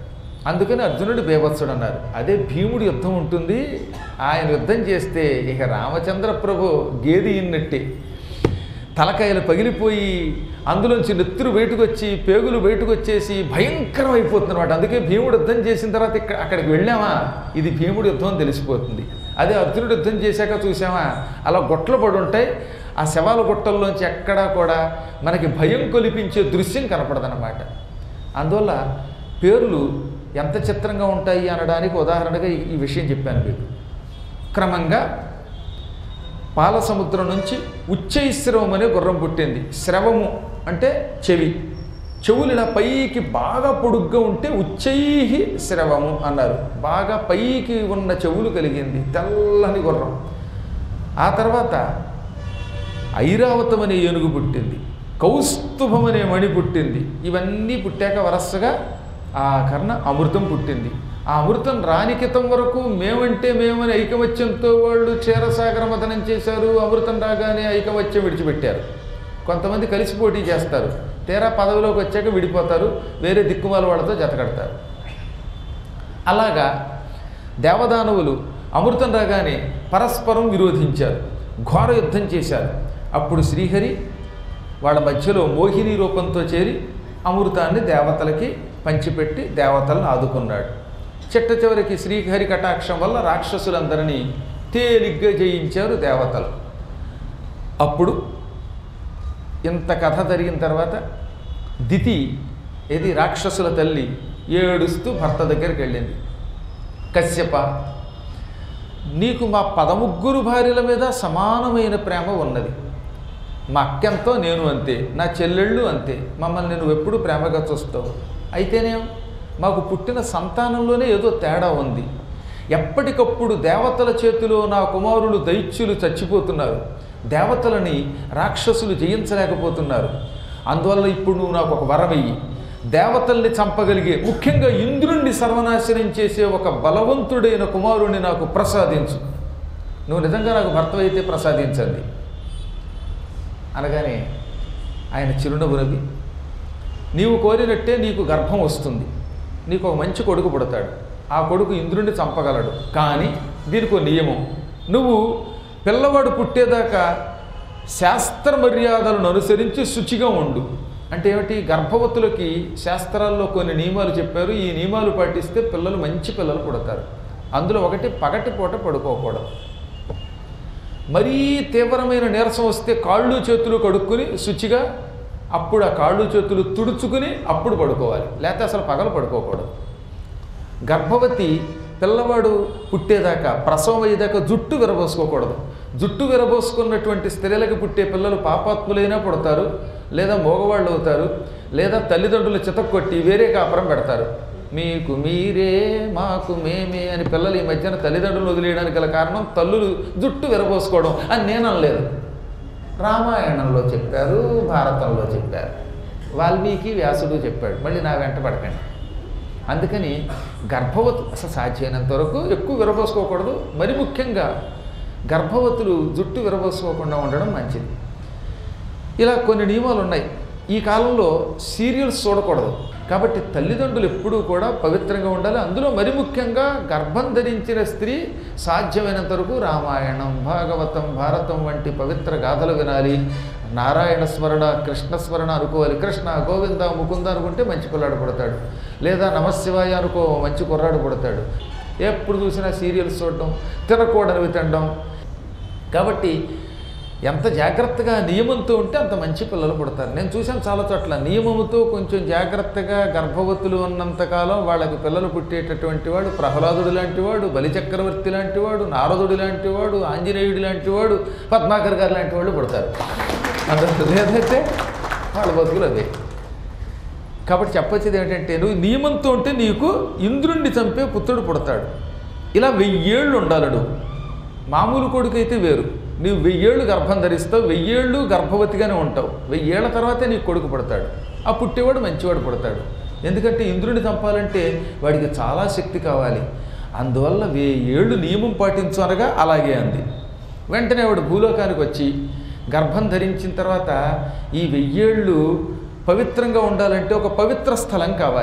అందుకని అర్జునుడు బీభత్సుడు అన్నారు. అదే భీముడు యుద్ధం ఉంటుంది, ఆయన యుద్ధం చేస్తే ఇక రామచంద్ర ప్రభు గేది ఇన్నట్టే తలకాయలు పగిలిపోయి అందులోంచి నెత్తురు బయటకు వచ్చి పేగులు బయటకు వచ్చేసి భయంకరం అయిపోతుంది అనమాట. అందుకే భీముడు యుద్ధం చేసిన తర్వాత అక్కడికి వెళ్ళామా ఇది భీముడు యుద్ధం అని తెలిసిపోతుంది. అదే అర్జునుడు యుద్ధం చేశాక చూసామా అలా గొట్టలు పడి ఉంటాయి, ఆ శవాల గుట్టల్లోంచి ఎక్కడా కూడా మనకి భయం కొలిపించే దృశ్యం కనపడదన్నమాట. అందువల్ల పేర్లు ఎంత చిత్రంగా ఉంటాయి అనడానికి ఉదాహరణగా ఈ విషయం చెప్పాను మీకు. క్రమంగా పాలసముద్రం నుంచి ఉచ్చైశ్రవం అనే గుర్రం పుట్టింది. శ్రవము అంటే చెవి, చెవులు ఇలా పైకి బాగా పొడుగ్గా ఉంటే ఉచ్చైహి శ్రవము అన్నారు. బాగా పైకి ఉన్న చెవులు కలిగింది తెల్లని గుర్రం. ఆ తర్వాత ఐరావతం అనే ఏనుగు పుట్టింది, కౌస్తుభం అనే మణి పుట్టింది. ఇవన్నీ పుట్టాక వరసగా ఆ కర్ణ అమృతం పుట్టింది. ఆ అమృతం రానికితం వరకు మేమంటే మేమని ఐకమత్యంతో వాళ్ళు క్షీరసాగర మథనం చేశారు. అమృతం రాగానే ఐకమత్యం విడిచిపెట్టారు. కొంతమంది కలిసి పోటీ చేస్తారు, తీరా పదవిలోకి వచ్చాక విడిపోతారు, వేరే దిక్కుమాల వాళ్ళతో జతకడతారు. అలాగా దేవదానవులు అమృతం రాగానే పరస్పరం విరోధించారు, ఘోర యుద్ధం చేశారు. అప్పుడు శ్రీహరి వాళ్ళ మధ్యలో మోహిని రూపంతో చేరి అమృతాన్ని దేవతలకి పంచిపెట్టి దేవతలను ఆదుకున్నాడు. చిట్ట చివరికి శ్రీహరి కటాక్షం వల్ల రాక్షసులందరినీ తేలిగ్గా జయించారు దేవతలు. అప్పుడు ఇంత కథ జరిగిన తర్వాత దితి ఇది రాక్షసుల తల్లి ఏడుస్తూ భర్త దగ్గరికి వెళ్ళింది. కశ్యప, నీకు మా 13 భార్యల మీద సమానమైన ప్రేమ ఉన్నది. మా అక్కెంతో నేను అంతే, నా చెల్లెళ్ళు అంతే, మమ్మల్ని నువ్వు ఎప్పుడు ప్రేమగా చూస్తావు. అయితేనేం మాకు పుట్టిన సంతానంలోనే ఏదో తేడా ఉంది. ఎప్పటికప్పుడు దేవతల చేతిలో నా కుమారులు దైత్యులు చచ్చిపోతున్నారు, దేవతలని రాక్షసులు జయించలేకపోతున్నారు. అందువల్ల ఇప్పుడు నువ్వు నాకు ఒక వరమయ్యి, దేవతల్ని చంపగలిగే, ముఖ్యంగా ఇంద్రుణ్ణి సర్వనాశనం చేసే ఒక బలవంతుడైన కుమారుణ్ణి నాకు ప్రసాదించు. నువ్వు నిజంగా నాకు భర్త అయితే ప్రసాదించండి అనగానే ఆయన చిరునవ్వు నవ్వి, నీవు కోరినట్టే నీకు గర్భం వస్తుంది, నీకు ఒక మంచి కొడుకు పుడతాడు. ఆ కొడుకు ఇంద్రుణ్ణి చంపగలడు. కానీ దీనికి ఒక నియమం, నువ్వు పిల్లవాడు పుట్టేదాకా శాస్త్ర మర్యాదలను అనుసరించి శుచిగా ఉండు. అంటే ఏమిటి? గర్భవతులకి శాస్త్రాల్లో కొన్ని నియమాలు చెప్పారు. ఈ నియమాలు పాటిస్తే పిల్లలు మంచి పిల్లలు పుడతారు. అందులో ఒకటి పగటిపూట పడుకోకూడదు. మరీ తీవ్రమైన నీరసం వస్తే కాళ్ళు చేతులు కడుక్కుని శుచిగా అప్పుడు ఆ కాళ్ళు చేతులు తుడుచుకుని అప్పుడు పడుకోవాలి, లేకపోతే అసలు పగలు పడుకోకూడదు. గర్భవతి పిల్లవాడు పుట్టేదాకా, ప్రసవం అయ్యేదాకా జుట్టు విరబోసుకోకూడదు. జుట్టు విరబోసుకున్నటువంటి స్త్రీలకు పుట్టే పిల్లలు పాపాత్ములైనా పుడతారు, లేదా మోగవాళ్ళు అవుతారు, లేదా తల్లిదండ్రులు చితక్కొట్టి వేరే కాపురం పెడతారు. మీకు మీరే మాకు మేమే అని పిల్లలు ఈ మధ్యన తల్లిదండ్రులు వదిలేయడానికి గల కారణం తల్లులు జుట్టు విరబోసుకోవడం అని నేను అనలేదు. రామాయణంలో చెప్పారు, భారతంలో చెప్పారు, వాల్మీకి వ్యాసుడు చెప్పాడు. మళ్ళీ నా వెంట పడకండి. అందుకని గర్భవతు అసలు సాధ్యమైనంత వరకు ఎక్కువ విరబోసుకోకూడదు. మరి ముఖ్యంగా గర్భవతులు జుట్టు విరబోసుకోకుండా ఉండడం మంచిది. ఇలా కొన్ని నియమాలు ఉన్నాయి. ఈ కాలంలో సీరియల్స్ చూడకూడదు. కాబట్టి తల్లిదండ్రులు ఎప్పుడూ కూడా పవిత్రంగా ఉండాలి. అందులో మరి ముఖ్యంగా గర్భం ధరించిన స్త్రీ సాధ్యమైనంత వరకు రామాయణం, భాగవతం, భారతం వంటి పవిత్ర గాథలు వినాలి. నారాయణ స్మరణ, కృష్ణ స్మరణ అనుకోవాలి. కృష్ణ గోవింద ముకుంద అనుకుంటే మంచి పిల్లాడు పుడతాడు, లేదా నమశివాయ అనుకో మంచి కుర్రాడు పుడతాడు. ఎప్పుడు చూసినా సీరియల్స్ చూడడం, తినకూడనివి తినడం. కాబట్టి ఎంత జాగ్రత్తగా నియమంతో ఉంటే అంత మంచి పిల్లలు పుడతారు. నేను చూశాను చాలా చోట్ల నియమముతో కొంచెం జాగ్రత్తగా గర్భవతులు ఉన్నంతకాలం వాళ్ళకి పిల్లలు పుట్టేటటువంటి వాడు ప్రహ్లాదుడు లాంటివాడు, బలిచక్రవర్తి లాంటివాడు, నారదుడు లాంటివాడు, ఆంజనేయుడు లాంటివాడు, పద్మాకర్ గారు లాంటి వాళ్ళు పుడతారు. అందులో లేదంటే వాళ్ళ బతుకులు అదే. కాబట్టి చెప్పొచ్చేది ఏంటంటే, నువ్వు నియమంతో ఉంటే నీకు ఇంద్రుణ్ణి చంపే పుత్రుడు పుడతాడు. ఇలా 1000 ఏళ్ళు ఉండాలడు. మామూలు కొడుకు అయితే వేరు, నీవు 1000 ఏళ్ళు గర్భం ధరిస్తావు, 1000 ఏళ్ళు గర్భవతిగానే ఉంటావు. 1000 ఏళ్ల తర్వాతే నీకు కొడుకు పుడతాడు. ఆ పుట్టేవాడు మంచివాడు పుడతాడు. ఎందుకంటే ఇంద్రుడిని చంపాలంటే వాడికి చాలా శక్తి కావాలి. అందువల్ల 1000 ఏళ్ళు నియమం పాటించు అనగా అలాగే అంది. వెంటనే వాడు భూలోకానికి వచ్చి గర్భం ధరించిన తర్వాత ఈ 1000 ఏళ్ళు పవిత్రంగా ఉండాలంటే ఒక పవిత్ర స్థలం కావాలి.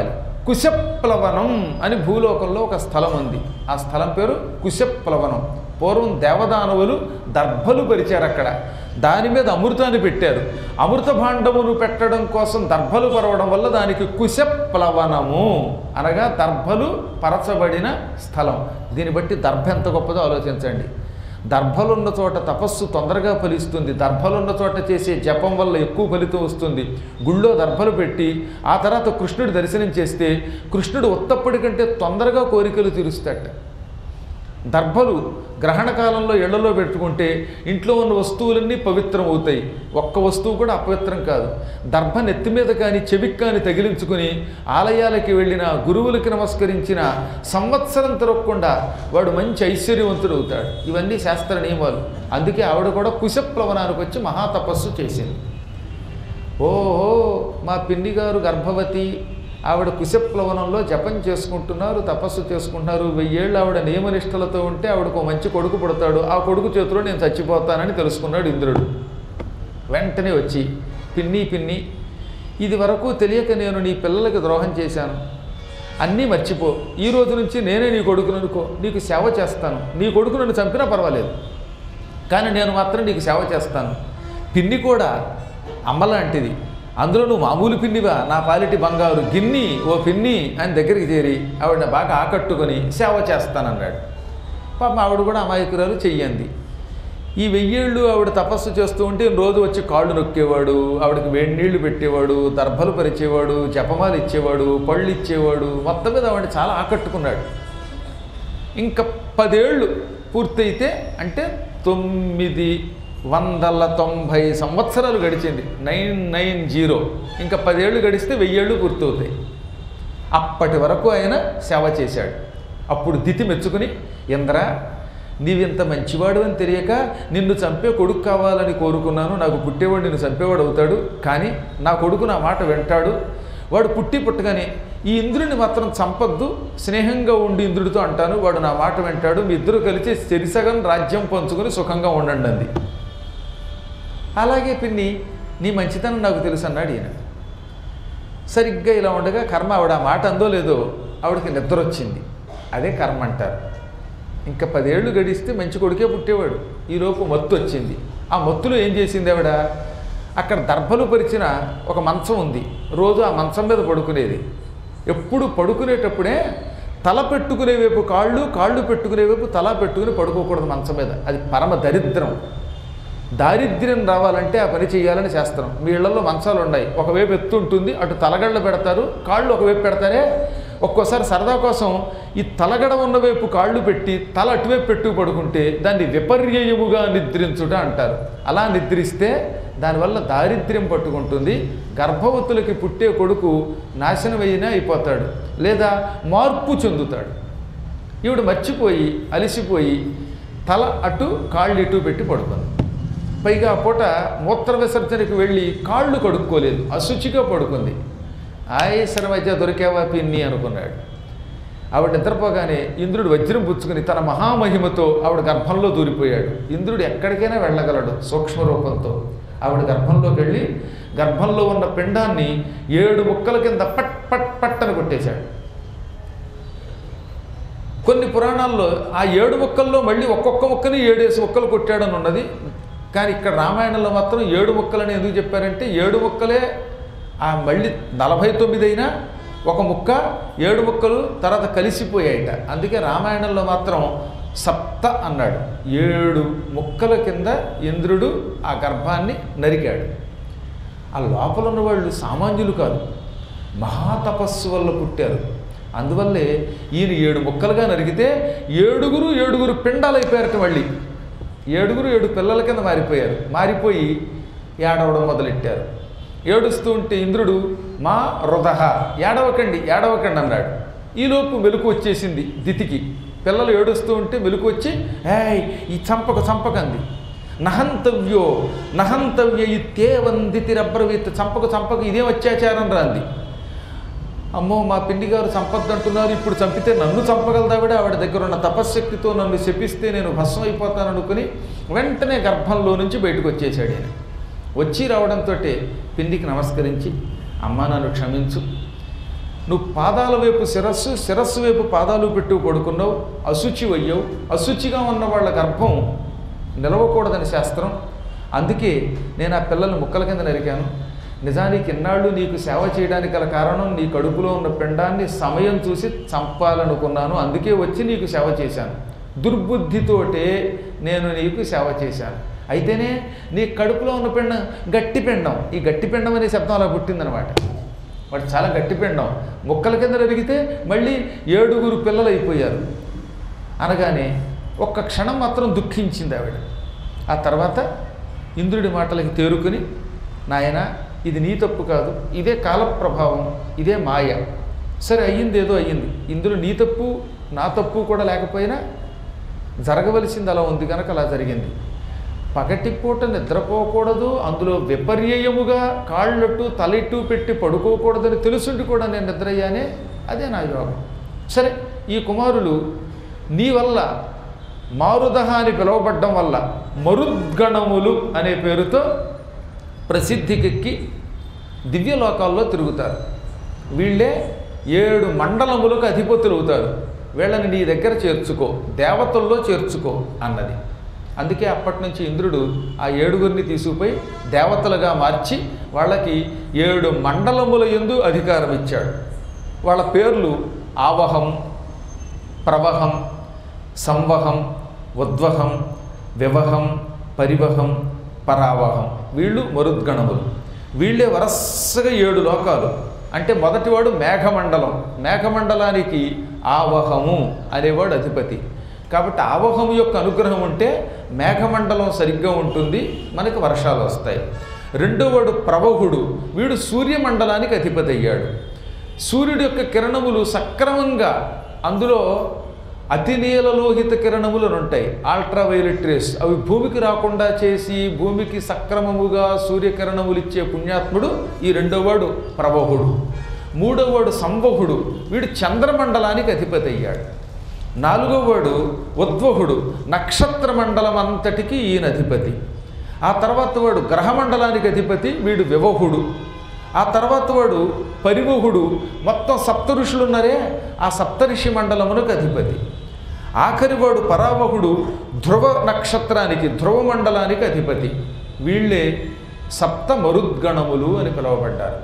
కుశప్లవనం అని భూలోకంలో ఒక స్థలం ఉంది. ఆ స్థలం పేరు కుశప్లవనం. పూర్వం దేవదానవులు దర్భలు పరిచారు అక్కడ. దాని మీద అమృతాన్ని పెట్టారు. అమృత భాండమును పెట్టడం కోసం దర్భలు పరవడం వల్ల దానికి కుశప్లవనము అనగా దర్భలు పరచబడిన స్థలం. దీన్ని బట్టి దర్భ ఎంత గొప్పదో ఆలోచించండి. దర్భలున్న చోట తపస్సు తొందరగా ఫలిస్తుంది. దర్భలున్న చోట చేసే జపం వల్ల ఎక్కువ ఫలితం వస్తుంది. గుళ్ళో దర్భలు పెట్టి ఆ తర్వాత కృష్ణుడి దర్శనం చేస్తే కృష్ణుడు ఉత్తప్పటి కంటే తొందరగా కోరికలు తీరుస్తాట. దర్భలు గ్రహణ కాలంలో ఇళ్లలో పెట్టుకుంటే ఇంట్లో ఉన్న వస్తువులన్నీ పవిత్రం అవుతాయి. ఒక్క వస్తువు కూడా అపవిత్రం కాదు. దర్భ నెత్తి మీద కానీ చెవికి కానీ తగిలించుకుని ఆలయాలకి వెళ్ళిన గురువులకి నమస్కరించిన సంవత్సరం తిరగకుండా వాడు మంచి ఐశ్వర్యవంతుడు అవుతాడు. ఇవన్నీ శాస్త్ర నియమాలు. అందుకే ఆవిడ కూడా కుశప్లవనానికి వచ్చి మహాతపస్సు చేసింది. ఓహో, మా పిన్ని గారు గర్భవతి, ఆవిడ కుశప్లవనంలో జపం చేసుకుంటున్నారు, తపస్సు చేసుకుంటున్నారు. 1000 ఏళ్ళు ఆవిడ నియమనిష్టలతో ఉంటే ఆవిడకు మంచి కొడుకు పుడతాడు. ఆ కొడుకు చేతిలో నేను చచ్చిపోతానని తెలుసుకున్నాడు ఇంద్రుడు. వెంటనే వచ్చి, పిన్ని, ఇది వరకు తెలియక నేను నీ పిల్లలకి ద్రోహం చేశాను, అన్నీ మర్చిపో. ఈ రోజు నుంచి నేనే నీ కొడుకును అనుకో, నీకు సేవ చేస్తాను. నీ కొడుకు నన్ను చంపినా పర్వాలేదు, కానీ నేను మాత్రం నీకు సేవ చేస్తాను. పిన్ని కూడా అమ్మలాంటిది, అందులో నువ్వు మామూలు పిన్నివా, నా పాలిటి బంగారు గిన్ని, ఓ పిన్ని అని దగ్గరికి చేరి ఆవిడ బాగా ఆకట్టుకొని సేవ చేస్తానన్నాడు. పాపం ఆవిడ కూడా అమాయకురాలు, చెయ్యంది. ఈ 1000 ఏళ్ళు ఆవిడ తపస్సు చేస్తూ ఉంటే రోజు వచ్చి కాళ్ళు నొక్కేవాడు, ఆవిడకి వేడి నీళ్లు పెట్టేవాడు, దర్భలు పరిచేవాడు, జపమాలు ఇచ్చేవాడు, పళ్ళు ఇచ్చేవాడు. మొత్తం మీద ఆవిడ చాలా ఆకట్టుకున్నాడు. ఇంకా 10 ఏళ్ళు పూర్తయితే అంటే 990 సంవత్సరాలు గడిచింది. 990. ఇంకా 10 ఏళ్ళు గడిస్తే 1000 ఏళ్ళు పూర్తవుతాయి. అప్పటి వరకు ఆయన సేవ చేశాడు. అప్పుడు దితి మెచ్చుకుని, ఇంద్ర, నీవింత మంచివాడు అని తెలియక నిన్ను చంపే కొడుకు కావాలని కోరుకున్నాను. నాకు పుట్టేవాడు నిన్ను చంపేవాడు అవుతాడు, కానీ నా కొడుకు నా మాట వింటాడు. వాడు పుట్టగానే ఈ ఇంద్రుడిని మాత్రం చంపద్దు, స్నేహంగా ఉండి ఇంద్రుడితో అంటాను, వాడు నా మాట వింటాడు. మీ ఇద్దరు కలిసి చెరిసగం రాజ్యం పంచుకొని సుఖంగా ఉండండి అంది. అలాగే పిన్ని, నీ మంచితనం నాకు తెలుసు అన్నాడు ఈయన. సరిగ్గా ఇలా ఉండగా కర్మ, ఆవిడ ఆ మాట అందో లేదో ఆవిడకి నిద్ర వచ్చింది. అదే కర్మ అంటారు. ఇంకా 10 ఏళ్ళు గడిస్తే మంచి కొడుకే పుట్టేవాడు. ఈలోపు మత్తు వచ్చింది. ఆ మత్తులో ఏం చేసింది ఆవిడ, అక్కడ దర్భలు పరిచిన ఒక మంచం ఉంది. రోజు ఆ మంచం మీద పడుకునేది. ఎప్పుడు పడుకునేటప్పుడే తల పెట్టుకునే వైపు కాళ్ళు, కాళ్ళు పెట్టుకునే వైపు తల పెట్టుకుని పడుకోకూడదు మంచం మీద. అది పరమ దరిద్రం. దారిద్ర్యం రావాలంటే ఆ పని చేయాలని శాస్త్రం. మీ ఇళ్లలో మంచాలు ఉన్నాయి, ఒకవైపు ఎత్తు ఉంటుంది, అటు తలగడలు పెడతారు, కాళ్ళు ఒకవైపు పెడతారే. ఒక్కోసారి సరదా కోసం ఈ తలగడ ఉన్న వైపు కాళ్ళు పెట్టి తల అటువైపు పెట్టు పడుకుంటే దాన్ని విపర్యయముగా నిద్రించుట అంటారు. అలా నిద్రిస్తే దానివల్ల దారిద్ర్యం పట్టుకుంటుంది. గర్భవతులకి పుట్టే కొడుకు నాశనమైనా అయిపోతాడు, లేదా మార్పు చెందుతాడు. ఈవిడ మర్చిపోయి అలసిపోయి తల అటు కాళ్ళు ఇటు పెట్టి పడుకుంది. పైగా ఆ పూట మూత్ర విసర్జనకి వెళ్ళి కాళ్ళు కడుక్కోలేదు, అశుచిగా పడుకుంది. ఆయేసర మధ్య దొరికావా పిన్ని అనుకున్నాడు. ఆవిడ నిద్రపోగానే ఇంద్రుడు వజ్రం పుచ్చుకుని తన మహామహిమతో ఆవిడ గర్భంలో దూరిపోయాడు. ఇంద్రుడు ఎక్కడికైనా వెళ్ళగలడు సూక్ష్మ రూపంతో. ఆవిడ గర్భంలోకి వెళ్ళి గర్భంలో ఉన్న పిండాన్ని 7 ముక్కల కింద పట్ పట్ పట్టని కొట్టేశాడు. కొన్ని పురాణాల్లో ఆ 7 ముక్కల్లో మళ్ళీ ఒక్కొక్క ముక్కని 7 ముక్కలు కొట్టాడని ఉన్నది. కానీ ఇక్కడ రామాయణంలో మాత్రం 7 ముక్కలని ఎందుకు చెప్పారంటే 7 ముక్కలే మళ్ళీ 49 అయినా ఒక ముక్క 7 ముక్కలు తర్వాత కలిసిపోయాయట. అందుకే రామాయణంలో మాత్రం సప్త అన్నాడు. 7 ముక్కల కింద ఇంద్రుడు ఆ గర్భాన్ని నరికాడు. ఆ లోపల ఉన్న వాళ్ళు సామాన్యులు కాదు, మహాతపస్సు వల్ల పుట్టారు. అందువల్లే ఈయన 7 ముక్కలుగా నరికితే 7 పిండాలు అయిపోయారట. మళ్ళీ 7 పిల్లల కింద మారిపోయారు. మారిపోయి ఏడవడం మొదలెట్టారు. ఏడుస్తూ ఉంటే ఇంద్రుడు మా హృదహ, ఏడవకండి అన్నాడు. ఈలోపు మెలకు వచ్చేసింది దితికి. పిల్లలు ఏడుస్తూ ఉంటే మెలకు వచ్చి, ఏయ్ ఈ చంపకంది, నహంతవ్య ఇత్యేవందితిరబ్రవీత్, చంపక ఇదేం అత్యాచారం రాంది. అమ్మో మా పిండి గారు చంపద్దంటున్నారు, ఇప్పుడు చంపితే నన్ను చంపగలదావిడ, ఆవిడ దగ్గర ఉన్న తపశ్శక్తితో నన్ను శపిస్తే నేను భస్మం అయిపోతాను అనుకుని వెంటనే గర్భంలో నుంచి బయటకు వచ్చేసాడు ఆయన. వచ్చి రావడంతో పిండికి నమస్కరించి, అమ్మ నన్ను క్షమించు, నువ్వు పాదాల వైపు శిరస్సు, శిరస్సు వైపు పాదాలు పెట్టు పడుకున్నావు, అశుచి అయ్యావు. అశుచిగా ఉన్న వాళ్ళ గర్భం నిలవకూడదని శాస్త్రం. అందుకే నేను ఆ పిల్లల్ని ముక్కల కింద నరికాను. నిజానికి ఇన్నాళ్ళు నీకు సేవ చేయడానికి గల కారణం నీ కడుపులో ఉన్న పిండాన్ని సమయం చూసి చంపాలనుకున్నాను. అందుకే వచ్చి నీకు సేవ చేశాను. దుర్బుద్ధితోటే నేను నీకు సేవ చేశాను. అయితేనే నీ కడుపులో ఉన్న పిండం గట్టి పిండం. ఈ గట్టి పిండం అనే శబ్దం అలా పుట్టిందనమాట. వాడు చాలా గట్టి పిండం. ముక్కల కింద నరిగితే మళ్ళీ 7 పిల్లలు అయిపోయారు అనగానే ఒక్క క్షణం మాత్రం దుఃఖించింది ఆవిడ. ఆ తర్వాత ఇంద్రుడి మాటలకి తేరుకుని, నాయన ఇది నీ తప్పు కాదు, ఇదే కాలప్రభావం, ఇదే మాయ. సరే అయ్యింది, ఏదో అయ్యింది. ఇందులో నీ తప్పు నా తప్పు కూడా లేకపోయినా జరగవలసింది అలా ఉంది కనుక అలా జరిగింది. పగటిపూట నిద్రపోకూడదు, అందులో విపర్యయముగా కాళ్ళట్టు తలెట్టు పెట్టి పడుకోకూడదని తెలుసుండి కూడా నేను నిద్రయ్యానే, అదే నా యోగం. సరే ఈ కుమారులు నీ వల్ల మారుదహ అని పిలువబడ్డం వల్ల మరుద్గణములు అనే పేరుతో ప్రసిద్ధికెక్కి దివ్యలోకాల్లో తిరుగుతారు. వీళ్ళే 7 మండలములకు అధిపతులు అవుతారు. వీళ్ళని నీ దగ్గర చేర్చుకో, దేవతల్లో చేర్చుకో అన్నది. అందుకే అప్పటి నుంచి ఇంద్రుడు ఆ 7 తీసుకుపోయి దేవతలుగా మార్చి వాళ్ళకి 7 మండలముల యందు అధికారం ఇచ్చాడు. వాళ్ళ పేర్లు ఆవహం, ప్రవహం, సంవహం, ఉద్వహం, వివహం, పరివహం, పరావహం. వీళ్ళు మరుద్గణములు. వీళ్ళే వరసగా 7 లోకాలు. అంటే మొదటివాడు మేఘమండలం. మేఘమండలానికి ఆవహము అనేవాడు అధిపతి. కాబట్టి ఆవహము యొక్క అనుగ్రహం ఉంటే మేఘమండలం సరిగ్గా ఉంటుంది, మనకి వర్షాలు వస్తాయి. రెండోవాడు ప్రవహుడు. వీడు సూర్యమండలానికి అధిపతి అయ్యాడు. సూర్యుడి యొక్క కిరణములు సక్రమంగా, అందులో అతినీలలోహిత కిరణములు ఉంటాయి, అల్ట్రావైలెట్ రేస్, అవి భూమికి రాకుండా చేసి భూమికి సక్రమముగా సూర్యకిరణములు ఇచ్చే పుణ్యాత్ముడు ఈ రెండోవాడు ప్రవహుడు. మూడోవాడు సంవహుడు. వీడు చంద్రమండలానికి అధిపతి అయ్యాడు. 4వవాడు ఉద్వహుడు. నక్షత్ర మండలం అంతటికి ఈయన అధిపతి. ఆ తర్వాత వాడు గ్రహమండలానికి అధిపతి, వీడు వివహుడు. ఆ తర్వాత వాడు పరివహుడు. మొత్తం 7 ఋషులు ఉన్నారే, ఆ సప్తఋషి మండలమునకు అధిపతి. ఆఖరివాడు పరావహుడు. ధ్రువ నక్షత్రానికి, ధ్రువ మండలానికి అధిపతి. వీళ్ళే 7 మరుద్గణములు అని పిలువబడ్డారు.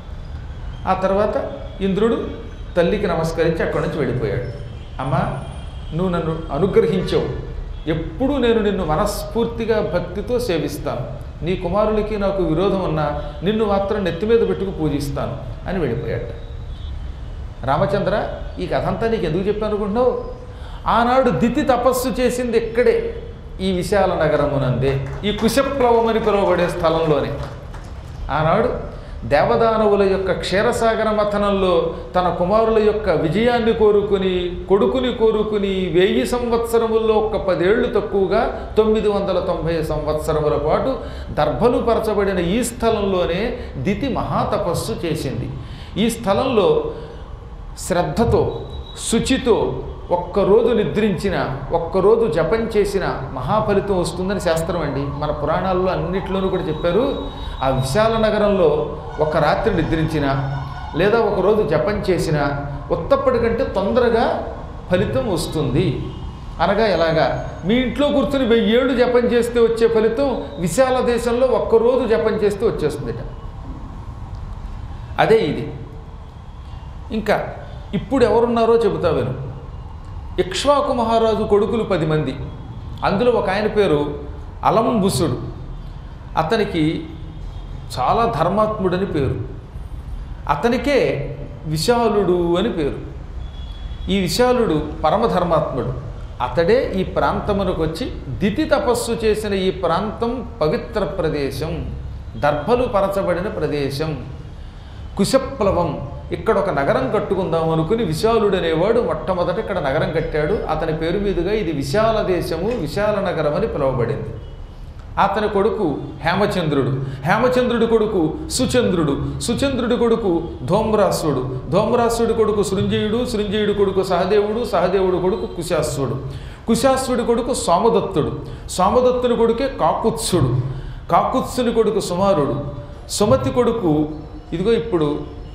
ఆ తర్వాత ఇంద్రుడు తల్లికి నమస్కరించి అక్కడి నుంచి వెళ్ళిపోయాడు. అమ్మా, నువ్వు నన్ను అనుగ్రహించావు, ఎప్పుడూ నేను నిన్ను మనస్ఫూర్తిగా భక్తితో సేవిస్తాను. నీ కుమారులకి నాకు విరోధం ఉన్నా నిన్ను మాత్రం నెత్తి మీద పెట్టుకు పూజిస్తాను అని వెళ్ళిపోయాడు. రామచంద్ర, ఈ కథంతా నీకు ఎందుకు చెప్పాను అనుకుంటున్నావు? ఆనాడు దితి తపస్సు చేసింది ఇక్కడే, ఈ విశాల నగరమునందే, ఈ కుశప్లవం అని పిలువబడే స్థలంలోనే. ఆనాడు దేవదానవుల యొక్క క్షీరసాగర మథనంలో తన కుమారుల యొక్క విజయాన్ని కోరుకుని, కొడుకుని కోరుకుని 1000 సంవత్సరముల్లో ఒక్క 10 ఏళ్ళు తక్కువగా 990 సంవత్సరముల పాటు దర్భలు పరచబడిన ఈ స్థలంలోనే దితి మహాతపస్సు చేసింది. ఈ స్థలంలో శ్రద్ధతో, శుచితో ఒక్కరోజు నిద్రించిన, ఒక్కరోజు జపం చేసిన మహాఫలితం వస్తుందని శాస్త్రం అండి. మన పురాణాల్లో అన్నిట్లోనూ కూడా చెప్పారు. ఆ విశాల నగరంలో ఒక రాత్రి నిద్రించిన లేదా ఒకరోజు జపం చేసిన ఉత్తప్పటికంటే తొందరగా ఫలితం వస్తుంది. అనగా ఎలాగా? మీ ఇంట్లో కూర్చుని 1000 ఏళ్ళు జపం చేస్తే వచ్చే ఫలితం విశాల దేశంలో ఒక్కరోజు జపం చేస్తే వచ్చేస్తుందిట. అదే ఇది. ఇంకా ఇప్పుడు ఎవరున్నారో చెబుతా విను. ఇక్ష్వాకు మహారాజు కొడుకులు 10 మంది. అందులో ఒక ఆయన పేరు అలంబుసుడు. అతనికి చాలా ధర్మాత్ముడని పేరు. అతనికే విశాలుడు అని పేరు. ఈ విశాలుడు పరమధర్మాత్ముడు. అతడే ఈ ప్రాంతమునకు వచ్చి దితి తపస్సు చేసిన ఈ ప్రాంతం పవిత్ర ప్రదేశం, దర్భలు పరచబడిన ప్రదేశం, కుశప్లవం. ఇక్కడ ఒక నగరం కట్టుకుందాం అనుకుని విశాలుడు అనేవాడు మొట్టమొదట ఇక్కడ నగరం కట్టాడు. అతని పేరు మీదుగా ఇది విశాల దేశము, విశాల నగరం అని పిలువబడింది. అతని కొడుకు హేమచంద్రుడు. హేమచంద్రుడి కొడుకు సుచంద్రుడు. సుచంద్రుడి కొడుకు ధూమ్రాసుడు. ధూమ్రాసుడి కొడుకు సృంజయుడు. సృంజయుడి కొడుకు సహదేవుడు. సహదేవుడి కొడుకు కుశాస్వుడు. కుశాస్వుడి కొడుకు సోమదత్తుడు. సోమదత్తుని కొడుకే కాకుత్సుడు. కాకుత్సుని కొడుకు సుమారుడు. సుమతి కొడుకు ఇదిగో ఇప్పుడు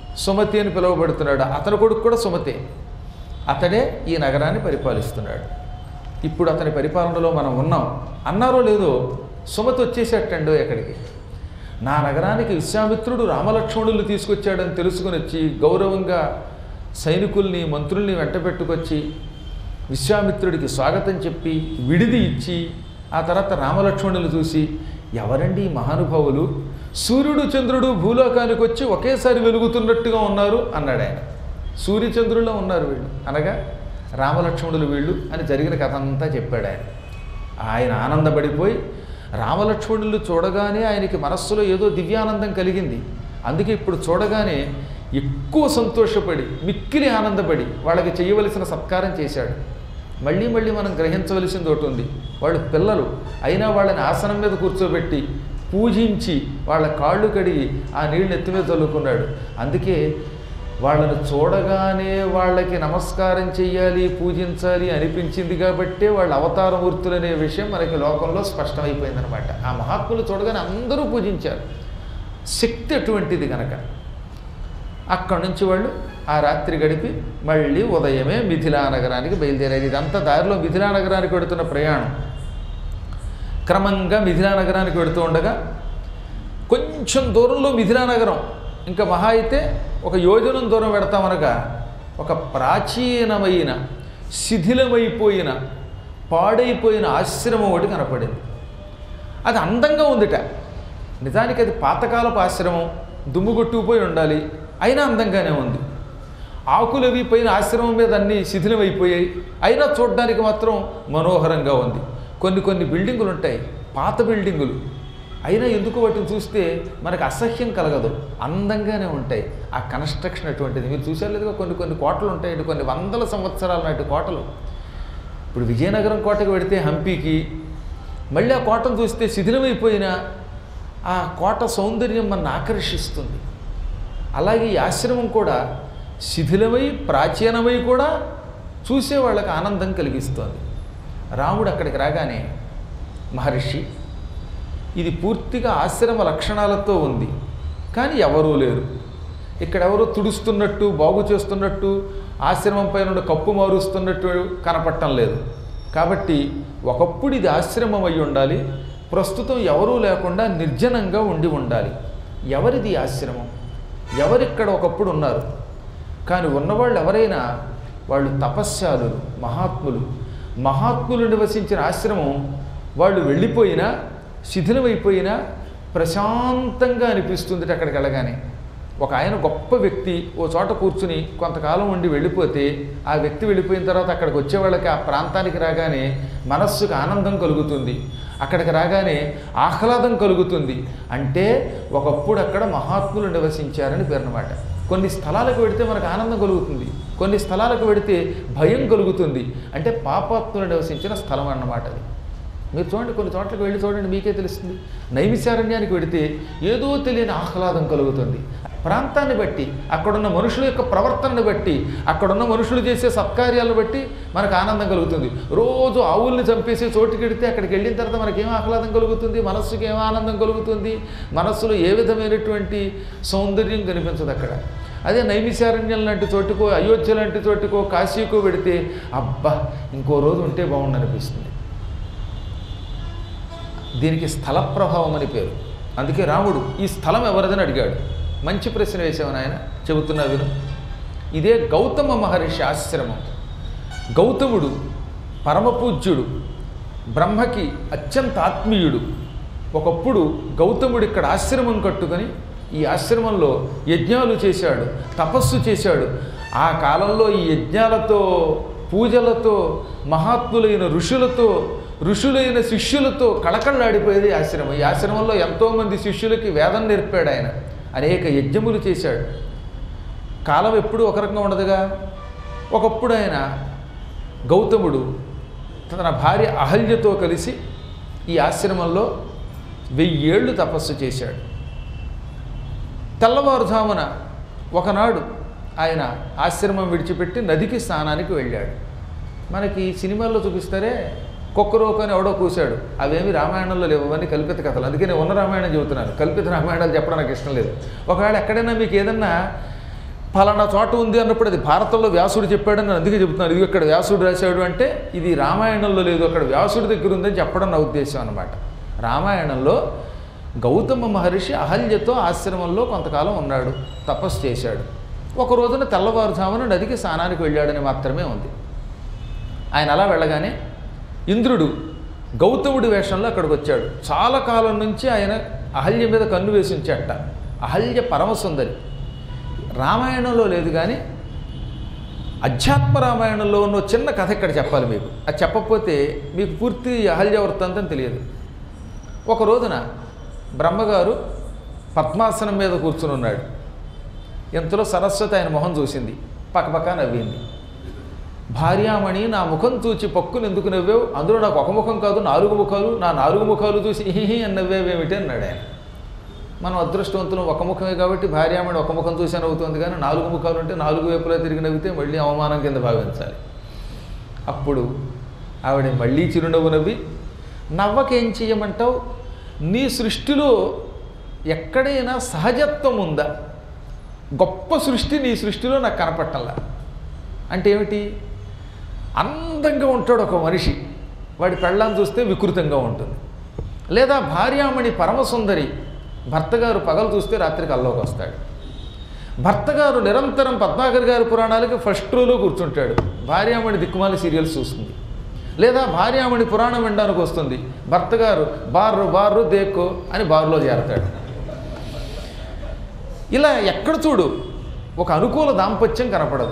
సుమతి అని పిలువబడుతున్నాడు. అతని కొడుకు కూడా సుమతే. అతడే ఈ నగరాన్ని పరిపాలిస్తున్నాడు. ఇప్పుడు అతని పరిపాలనలో మనం ఉన్నాం. అన్నారో లేదో సుమతి వచ్చేసేటండో ఎక్కడికి. నా నగరానికి విశ్వామిత్రుడు రామలక్ష్మణులు తీసుకొచ్చాడని తెలుసుకుని వచ్చి గౌరవంగా సైనికుల్ని మంత్రుల్ని వెంట పెట్టుకొచ్చి విశ్వామిత్రుడికి స్వాగతం చెప్పి విడిది ఇచ్చి ఆ తర్వాత రామలక్ష్మణులు చూసి, ఎవరండి ఈ మహానుభావులు, సూర్యుడు చంద్రుడు భూలోకానికి వచ్చి ఒకేసారి వెలుగుతున్నట్టుగా ఉన్నారు అన్నాడు ఆయన. సూర్యచంద్రుల్లో ఉన్నారు వీళ్ళు, అనగా రామలక్ష్మణులు వీళ్ళు అని జరిగిన కథ అంతా చెప్పాడు ఆయన. ఆయన ఆనందపడిపోయి రామలక్ష్మణులు చూడగానే ఆయనకి మనస్సులో ఏదో దివ్యానందం కలిగింది. అందుకే ఇప్పుడు చూడగానే ఎక్కువ సంతోషపడి మిక్కిలి ఆనందపడి వాళ్ళకి చేయవలసిన సత్కారం చేశాడు. మళ్ళీ మళ్ళీ మనం గ్రహించవలసింది ఒకటి ఉంది. వాళ్ళు పిల్లలు అయినా వాళ్ళని ఆసనం మీద కూర్చోబెట్టి పూజించి వాళ్ళ కాళ్ళు కడిగి ఆ నీళ్ళు నెత్తి మీద చల్లుకున్నాడు. అందుకే వాళ్ళను చూడగానే వాళ్ళకి నమస్కారం చెయ్యాలి, పూజించాలి అనిపించింది కాబట్టే వాళ్ళ అవతారమూర్తులు అనే విషయం మనకి లోకంలో స్పష్టమైపోయిందనమాట. ఆ మహాత్ములు చూడగానే అందరూ పూజించారు. శక్తి అటువంటిది కనుక అక్కడి నుంచి వాళ్ళు ఆ రాత్రి గడిపి మళ్ళీ ఉదయమే మిథిలా నగరానికి బయలుదేరారు. ఇదంతా దారిలో మిథిలా నగరానికి వెడుతున్న ప్రయాణం. క్రమంగా మిథిలా నగరానికి వెడుతూ ఉండగా కొంచెం దూరంలో మిథిలా నగరం, ఇంకా మహా అయితే ఒక యోజనం దూరం పెడతామనగా ఒక ప్రాచీనమైన శిథిలమైపోయిన పాడైపోయిన ఆశ్రమం ఒకటి కనపడింది. అది అందంగా ఉందిట. నిజానికి అది పాతకాలపు ఆశ్రమం, దుమ్ము కొట్టుకుపోయి ఉండాలి, అయినా అందంగానే ఉంది. ఆకులు అవి పైన ఆశ్రమం మీద అన్నీ శిథిలమైపోయాయి, అయినా చూడడానికి మాత్రం మనోహరంగా ఉంది. కొన్ని బిల్డింగులు ఉంటాయి, పాత బిల్డింగులు, అయినా ఎందుకు వాటిని చూస్తే మనకు అసహ్యం కలగదు, అందంగానే ఉంటాయి. ఆ కన్స్ట్రక్షన్ అటువంటిది. మీరు చూసారు లేదుగా, కొన్ని కోటలు ఉంటాయండి, కొన్ని వందల సంవత్సరాల నాటి కోటలు. ఇప్పుడు విజయనగరం కోటకు వెడితే హంపీకి, మళ్ళీ ఆ కోటను చూస్తే శిథిలమైపోయిన ఆ కోట సౌందర్యం మనల్ని ఆకర్షిస్తుంది. అలాగే ఈ ఆశ్రమం కూడా శిథిలమై ప్రాచీనమై కూడా చూసే వాళ్ళకి ఆనందం కలిగిస్తోంది. రాముడు అక్కడికి రాగానే, మహర్షి ఇది పూర్తిగా ఆశ్రమ లక్షణాలతో ఉంది, కానీ ఎవరూ లేరు ఇక్కడ. ఎవరో తుడుస్తున్నట్టు, బాగు చేస్తున్నట్టు, ఆశ్రమం పైన కప్పు మారుస్తున్నట్టు కనపడటం లేదు. కాబట్టి ఒకప్పుడు ఇది ఆశ్రమం అయి ఉండాలి, ప్రస్తుతం ఎవరూ లేకుండా నిర్జనంగా ఉండాలి. ఎవరిది ఆశ్రమం? ఎవరిక్కడ ఒకప్పుడు ఉన్నారు? కానీ ఉన్నవాళ్ళు ఎవరైనా వాళ్ళు తపస్యాలులు, మహాత్ములు నివసించిన ఆశ్రమం. వాళ్ళు వెళ్ళిపోయినా, శిథిలమైపోయినా ప్రశాంతంగా అనిపిస్తుంది అక్కడికి వెళ్ళగానే. ఒక ఆయన గొప్ప వ్యక్తి ఓ చోట కూర్చుని కొంతకాలం ఉండి వెళ్ళిపోతే, ఆ వ్యక్తి వెళ్ళిపోయిన తర్వాత అక్కడికి వచ్చేవాళ్ళకి ఆ ప్రాంతానికి రాగానే మనస్సుకు ఆనందం కలుగుతుంది, అక్కడికి రాగానే ఆహ్లాదం కలుగుతుంది. అంటే ఒకప్పుడు అక్కడ మహాత్ములు నివసించారని పేరన్నమాట. కొన్ని స్థలాలకు వెడితే మనకు ఆనందం కలుగుతుంది, కొన్ని స్థలాలకు వెడితే భయం కలుగుతుంది. అంటే పాపాత్ములు నివసించిన స్థలం అన్నమాట అది. మీరు చూడండి, కొన్ని చోట్లకు వెళ్ళి చూడండి, మీకే తెలుస్తుంది. నైమిశారణ్యానికి వెడితే ఏదో తెలియని ఆహ్లాదం కలుగుతుంది. ప్రాంతాన్ని బట్టి, అక్కడున్న మనుషుల యొక్క ప్రవర్తనను బట్టి, అక్కడున్న మనుషులు చేసే సత్కార్యాలను బట్టి మనకు ఆనందం కలుగుతుంది. రోజు ఆవుల్ని చంపేసి చోటుకి వెడితే అక్కడికి వెళ్ళిన తర్వాత మనకేం ఆహ్లాదం కలుగుతుంది, మనస్సుకి ఏం ఆనందం కలుగుతుంది, మనస్సులో ఏ విధమైనటువంటి సౌందర్యం కనిపించదు అక్కడ. అదే నైమిశారణ్యం లాంటి చోటుకో, అయోధ్య లాంటి చోటుకో, కాశీకో పెడితే అబ్బా ఇంకో రోజు ఉంటే బాగుండనిపిస్తుంది. దీనికి స్థల ప్రభావం అని పేరు. అందుకే రాముడు ఈ స్థలం ఎవరిదని అడిగాడు. మంచి ప్రశ్న వేసావు నాయన, చెబుతున్నా విను. ఇదే గౌతమ మహర్షి ఆశ్రమం. గౌతముడు పరమపూజ్యుడు, బ్రహ్మకి అత్యంత ఆత్మీయుడు. ఒకప్పుడు గౌతముడు ఇక్కడ ఆశ్రమం కట్టుకొని ఈ ఆశ్రమంలో యజ్ఞాలు చేశాడు, తపస్సు చేశాడు. ఆ కాలంలో ఈ యజ్ఞాలతో, పూజలతో, మహాత్ములైన ఋషులైన శిష్యులతో కళకళలాడిపోయేది ఆశ్రమం. ఈ ఆశ్రమంలో ఎంతోమంది శిష్యులకి వేదం నేర్పాడు ఆయన, అనేక యజ్ఞములు చేశాడు. కాలం ఎప్పుడూ ఒక రకంగా ఉండదుగా. ఒకప్పుడు ఆయన గౌతముడు తన భార్య అహల్యతో కలిసి ఈ ఆశ్రమంలో 1000 ఏళ్ళు తపస్సు చేశాడు. తెల్లవారుజామున ఒకనాడు ఆయన ఆశ్రమం విడిచిపెట్టి నదికి స్నానానికి వెళ్ళాడు. మనకి సినిమాల్లో చూపిస్తారే, కుక్కరోకు అని ఎవడో కూశాడు, అవేమి రామాయణంలో లేవు, అవన్నీ కల్పిత కథలు. అందుకే నేను ఉన్న రామాయణం చెబుతున్నాను, కల్పిత రామాయణాలు చెప్పడం నాకు ఇష్టం లేదు. ఒకవేళ ఎక్కడైనా మీకు ఏదన్నా ఫలానా చోట ఉంది అన్నప్పుడు అది భారతంలో వ్యాసుడు చెప్పాడని నేను అందుకే చెబుతున్నాను. ఇది ఇక్కడ వ్యాసుడు రాశాడు అంటే ఇది రామాయణంలో లేదు, అక్కడ వ్యాసుడి దగ్గర ఉందని చెప్పడం నా ఉద్దేశం అన్నమాట. రామాయణంలో గౌతమ మహర్షి అహల్యతో ఆశ్రమంలో కొంతకాలం ఉన్నాడు, తపస్సు చేశాడు. ఒక రోజున తెల్లవారుజామున నదికి స్నానానికి వెళ్ళాడని మాత్రమే ఉంది. ఆయన అలా వెళ్ళగానే ఇంద్రుడు గౌతముడి వేషంలో అక్కడికి వచ్చాడు. చాలా కాలం నుంచి ఆయన అహల్య మీద కన్ను వేసి ఉంచాట. అహల్య పరమసుందరి. రామాయణంలో లేదు కానీ అధ్యాత్మ రామాయణంలో ఉన్న చిన్న కథ ఇక్కడ చెప్పాలి మీకు. అది చెప్పకపోతే మీకు పూర్తి అహల్య వృత్తాంతం తెలియదు. ఒక రోజున బ్రహ్మగారు పద్మాసనం మీద కూర్చుని ఉన్నాడు. ఇంతలో సరస్వతి ఆయన మొహం చూసింది, పక్కపక్క నవ్వింది. భార్యామణి, నా ముఖం చూచి పక్కులు ఎందుకు నవ్వావు? అందులో నాకు ఒక ముఖం కాదు 4 ముఖాలు, నా 4 ముఖాలు చూసి హిహి అని నవ్వేవేమిటి అన్నాడు ఆయన. మనం అదృష్టవంతులు, ఒక ముఖమే కాబట్టి భార్యామణి ఒక ముఖం చూసి నవ్వుతుంది, కానీ 4 ముఖాలు ఉంటే 4 వైపులా తిరిగి నవ్వితే మళ్ళీ అవమానం కింద భావించాలి. అప్పుడు ఆవిడ మళ్ళీ చిరునవ్వు నవ్వి, నవ్వకేం చెయ్యమంటావు? నీ సృష్టిలో ఎక్కడైనా సహజత్వం ఉందా? గొప్ప సృష్టి నీ సృష్టిలో నాకు కనపట్టంలా. అంటే ఏమిటి? అందంగా ఉంటాడు ఒక మనిషి, వాడి పెళ్ళాన్ని చూస్తే వికృతంగా ఉంటుంది. లేదా భార్యామణి పరమసుందరి, భర్తగారు పగలు చూస్తే రాత్రికి అల్లోకి వస్తాడు. భర్తగారు నిరంతరం పద్మాకర్ గారి పురాణాలకి ఫస్ట్ రోలో కూర్చుంటాడు, భార్యామణి దిక్కుమాలి సీరియల్స్ చూస్తుంది. లేదా భార్యామణి పురాణం వినడానికి వస్తుంది, భర్తగారు బార్రు దేక్కో అని బార్లో చేరతాడు. ఇలా ఎక్కడ చూడు ఒక అనుకూల దాంపత్యం కనపడదు.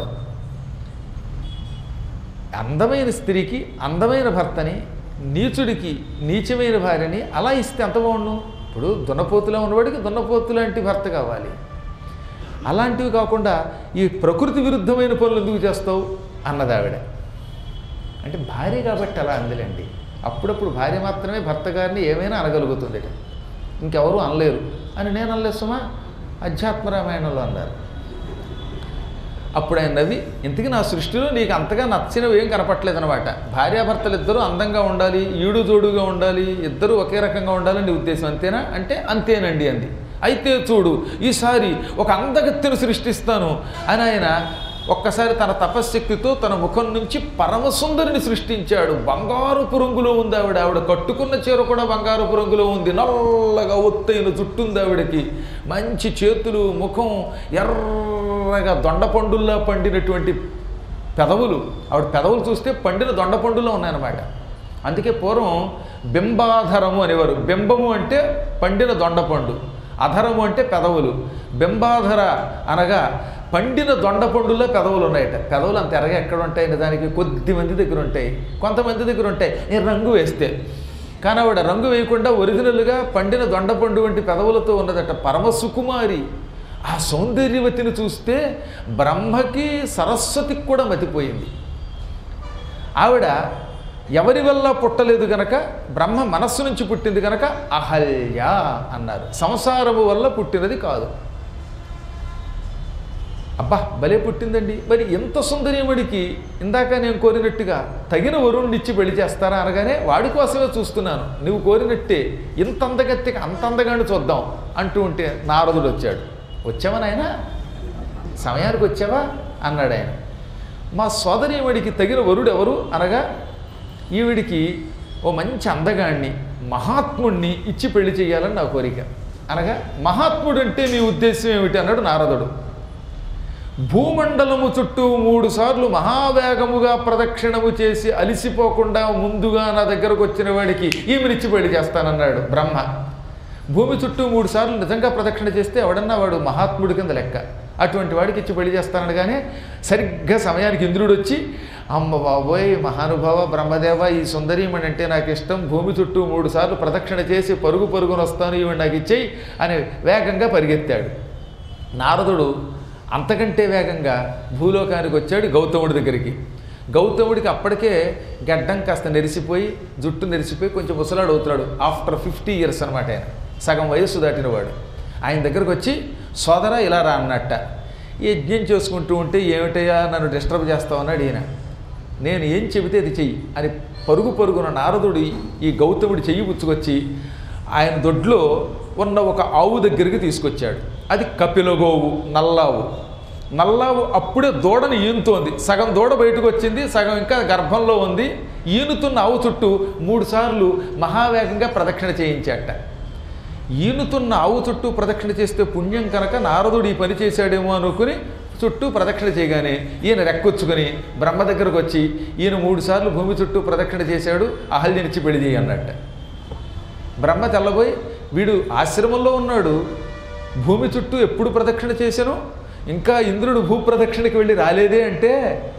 అందమైన స్త్రీకి అందమైన భర్తని, నీచుడికి నీచమైన భార్యని అలా ఇస్తే ఎంత బాగుండు? ఇప్పుడు దున్నపోతులో ఉన్నవాడికి దున్నపోతు లాంటి భర్త కావాలి. అలాంటివి కాకుండా ఈ ప్రకృతి విరుద్ధమైన పనులు ఎందుకు చేస్తావు అన్నది ఆవిడ. అంటే భార్య కాబట్టి అలా అందులేండి. అప్పుడప్పుడు భార్య మాత్రమే భర్త గారిని ఏమైనా అనగలుగుతుంది, ఇంకెవరూ అనలేరు అని నేను అనలేసుమా, అధ్యాత్మ రామాయణంలో అన్నారు. అప్పుడు ఆయన నవ్వి, ఇంతకీ నా సృష్టిలో నీకు అంతగా నచ్చినవి ఏం కనపట్లేదనమాట. భార్యాభర్తలు ఇద్దరూ అందంగా ఉండాలి, ఈడు జోడుగా ఉండాలి, ఇద్దరూ ఒకే రకంగా ఉండాలని నీ ఉద్దేశం అంతేనా? అంటే అంతేనండి అంది. అయితే చూడు, ఈసారి ఒక అందగత్తెను సృష్టిస్తాను అని ఆయన ఒక్కసారి తన తపశ్శక్తితో తన ముఖం నుంచి పరమసుందరిని సృష్టించాడు. బంగారుపు రంగులో ఉంది ఆవిడ. ఆవిడ కట్టుకున్న చీర కూడా బంగారుపు రంగులో ఉంది. నల్లగా ఒత్తైన జుట్టు ఉంది ఆవిడకి. మంచి చేతులు, ముఖం ఎర్రగా దొండపండుల్లా పండినటువంటి పెదవులు. ఆవిడ పెదవులు చూస్తే పండిన దొండపండుల్లో ఉన్నాయన్నమాట. అందుకే పూర్వం బింబాధరము అనేవారు. బింబము అంటే పండిన దొండపండు, అధరము అంటే పెదవులు. బింబాధర అనగా పండిన దొండపండుల్లో పెదవులు ఉన్నాయట. పెదవులు అంత ఎరగా ఎక్కడ ఉంటాయి? దానికి కొద్ది మంది దగ్గర ఉంటాయి, కొంతమంది దగ్గర ఉంటాయి ఈ రంగు వేస్తే. కానీ ఆవిడ రంగు వేయకుండా ఒరిజినల్గా పండిన దొండపండు వంటి పెదవులతో ఉన్నదట. పరమసుకుమారి. ఆ సౌందర్యవతిని చూస్తే బ్రహ్మకి సరస్వతికి కూడా మతిపోయింది. ఆవిడ ఎవరి వల్ల పుట్టలేదు గనక, బ్రహ్మ మనస్సు నుంచి పుట్టింది గనక అహల్య అన్నారు. సంసారము వల్ల పుట్టినది కాదు. అబ్బా భలే పుట్టిందండి. మరి ఎంత సుందరీమడికి ఇందాక నేను కోరినట్టుగా తగిన వరుణ్ణిచ్చి పెళ్లి చేస్తారా అనగానే వాడి కోసమే చూస్తున్నాను, నువ్వు కోరినట్టే ఇంత అందగత్తికి అంత అందగాన్ని చూద్దాం అంటూ ఉంటే నారదుడు వచ్చాడు. వచ్చావా నాయన, సమయానికి వచ్చావా అన్నాడు ఆయన. మా సోదరీమడికి తగిన వరుడు ఎవరు అనగా, ఈవిడికి ఓ మంచి అందగాన్ని మహాత్ముడిని ఇచ్చి పెళ్లి చేయాలని నా కోరిక అనగా, మహాత్ముడు అంటే మీ ఉద్దేశం ఏమిటి అన్నాడు నారదుడు. భూమండలము చుట్టూ 3 సార్లు మహావేగముగా ప్రదక్షిణము చేసి అలిసిపోకుండా ముందుగా నా దగ్గరకు వచ్చిన వాడికి ఈమెనిచ్చి పెళ్లి చేస్తానన్నాడు బ్రహ్మ. భూమి చుట్టూ 3 సార్లు నిజంగా ప్రదక్షిణ చేస్తే ఎవడన్నా వాడు మహాత్ముడి కింద లెక్క. అటువంటి వాడికి ఇచ్చి పెళ్లి చేస్తానగానే సరిగ్గా సమయానికి ఇంద్రుడు వచ్చి, అమ్మ బాబోయ్ మహానుభావ బ్రహ్మదేవ, ఈ సుందరీమణి అంటే నాకు ఇష్టం, భూమి చుట్టూ 3 సార్లు ప్రదక్షిణ చేసి పరుగున వస్తాను, ఈవిడ నాకు ఇచ్చేయి అని వేగంగా పరిగెత్తాడు. నారదుడు అంతకంటే వేగంగా భూలోకానికి వచ్చాడు గౌతముడి దగ్గరికి. గౌతముడికి అప్పటికే గడ్డం కాస్త నెరిసిపోయి, జుట్టు నెరిసిపోయి కొంచెం ముసలాడు అవుతున్నాడు. ఆఫ్టర్ 50 ఇయర్స్ అనమాట. ఆయన సగం వయస్సు దాటినవాడు. ఆయన దగ్గరకు వచ్చి, సోదరా ఇలా రా అన్నట్ట. యజ్ఞం చేసుకుంటూ ఉంటే ఏమిటయ్యా నన్ను డిస్టర్బ్ చేస్తావు అన్నాడు ఈయన. నేను ఏం చెబితే అది చెయ్యి అని పరుగున నారదుడు ఈ గౌతముడి చెయ్యి పుచ్చుకొచ్చి ఆయన దొడ్లో ఉన్న ఒక ఆవు దగ్గరికి తీసుకొచ్చాడు. అది కపిలగోవు, నల్లావు. నల్లావు అప్పుడే దూడని ఈనుతోంది. సగం దూడ బయటకు వచ్చింది, సగం ఇంకా గర్భంలో ఉంది. ఈనుతున్న ఆవు చుట్టూ 3 సార్లు మహావేగంగా ప్రదక్షిణ చేయించాట. ఈనుతున్న ఆవు చుట్టూ ప్రదక్షిణ చేస్తే పుణ్యం కనుక నారదుడు ఈ పని చేశాడేమో అనుకుని చుట్టూ ప్రదక్షిణ చేయగానే ఈయన రెక్కొచ్చుకొని బ్రహ్మ దగ్గరకు వచ్చి ఈయన 3 సార్లు భూమి చుట్టూ ప్రదక్షిణ చేశాడు, అహల్యనిచ్చి పెళ్లి చేయి అన్నట్ట. బ్రహ్మ తెల్లబోయి, వీడు ఆశ్రమంలో ఉన్నాడు, భూమి చుట్టూ ఎప్పుడు ప్రదక్షిణ చేశాను, ఇంకా ఇంద్రుడు భూప్రదక్షిణకి వెళ్ళి రాలేదే అంటే,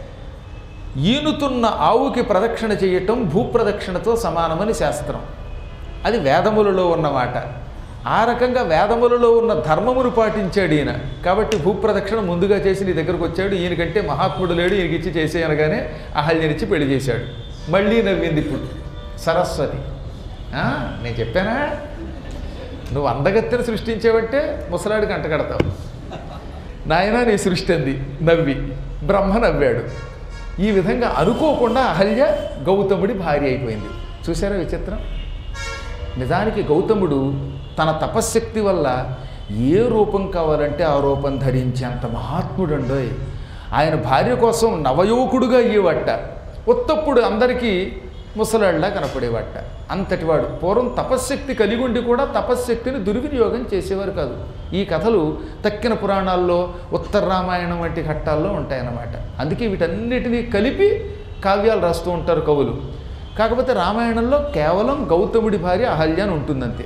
ఈనుతున్న ఆవుకి ప్రదక్షిణ చేయటం భూప్రదక్షిణతో సమానమని శాస్త్రం. అది వేదములలో ఉన్నమాట. ఆ రకంగా వేదములలో ఉన్న ధర్మమును పాటించాడు ఈయన. కాబట్టి భూప్రదక్షిణ ముందుగా చేసి నీ దగ్గరకు వచ్చాడు. ఈయనకంటే మహాత్ముడు లేడు, ఈయనకిచ్చి చేసేయనగానే అహల్యనిచ్చి పెళ్లి చేశాడు. మళ్ళీ నవ్వింది ఇప్పుడు సరస్వతి. నేను చెప్పానా, నువ్వు అందగత్తెను సృష్టించావంటే ముసలాడికి అంటగడతావు, నాయన నీ సృష్టి అంది నవ్వి. బ్రహ్మ నవ్వాడు. ఈ విధంగా అనుకోకుండా అహల్య గౌతముడి భార్య అయిపోయింది. చూసారా విచిత్రం? నిజానికి గౌతముడు తన తపశ్శక్తి వల్ల ఏ రూపం కావాలంటే ఆ రూపం ధరించేంత మహాత్ముడండోయ్. ఆయన భార్య కోసం నవయువకుడుగా అయ్యేవట, ఉత్తప్పుడు అందరికీ ముసలాళ్ళ కనపడేవట. అంతటివాడు. పూర్వం తపశ్శక్తి కలిగి ఉండి కూడా తపశ్శక్తిని దుర్వినియోగం చేసేవారు కాదు. ఈ కథలు తక్కిన పురాణాల్లో, ఉత్తర రామాయణం వంటి ఘట్టాల్లో ఉంటాయన్నమాట. అందుకే వీటన్నిటినీ కలిపి కావ్యాలు రాస్తూ ఉంటారు కవులు. కాకపోతే రామాయణంలో కేవలం గౌతముడి భార్య అహల్య అని ఉంటుందంతే.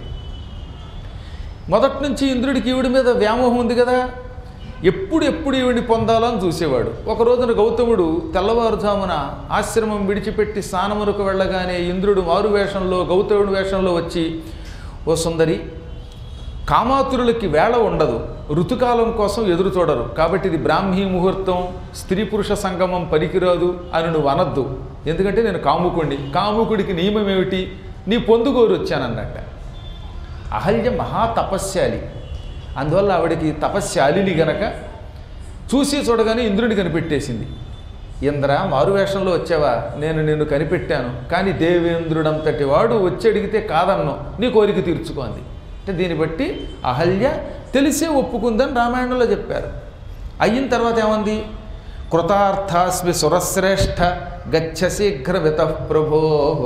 మొదటి నుంచి ఇంద్రుడికి ఈవిడి మీద వ్యామోహం ఉంది కదా, ఎప్పుడు ఈవిడిని పొందాలని చూసేవాడు. ఒక రోజున గౌతముడు తెల్లవారుజామున ఆశ్రమం విడిచిపెట్టి స్నానమునకు వెళ్ళగానే ఇంద్రుడు మారు వేషంలో, గౌతముడి వేషంలో వచ్చి, ఓ సుందరి, కామాతురులకి వేళ ఉండదు, ఋతుకాలం కోసం ఎదురు చూడరు, కాబట్టి ఇది బ్రాహ్మీ ముహూర్తం, స్త్రీ పురుష సంగమం పనికిరాదు అని నువ్వు అనద్దు. ఎందుకంటే నేను కాముకుడిని, కాముకుడికి నియమం ఏమిటి, నీ పొందుకోరు వచ్చానన్నట్ట. అహల్య మహాతపస్శాలి, అందువల్ల ఆవిడికి తపశ్శాలిని గనక చూసి చూడగానే ఇంద్రుడిని కనిపెట్టేసింది. ఇంద్ర, మారువేషంలో వచ్చావా, నేను నిన్ను కనిపెట్టాను, కానీ దేవేంద్రుడంతటి వాడు వచ్చి అడిగితే కాదన్నో, నీ కోరిక తీర్చుకోంది. అంటే దీన్ని బట్టి అహల్య తెలిసే ఒప్పుకుందని రామాయణంలో చెప్పారు. అయిన తర్వాత ఏమంది, కృతార్థాస్మి సురశ్రేష్ఠ గచ్చ శీఘ్ర వితః ప్రభో.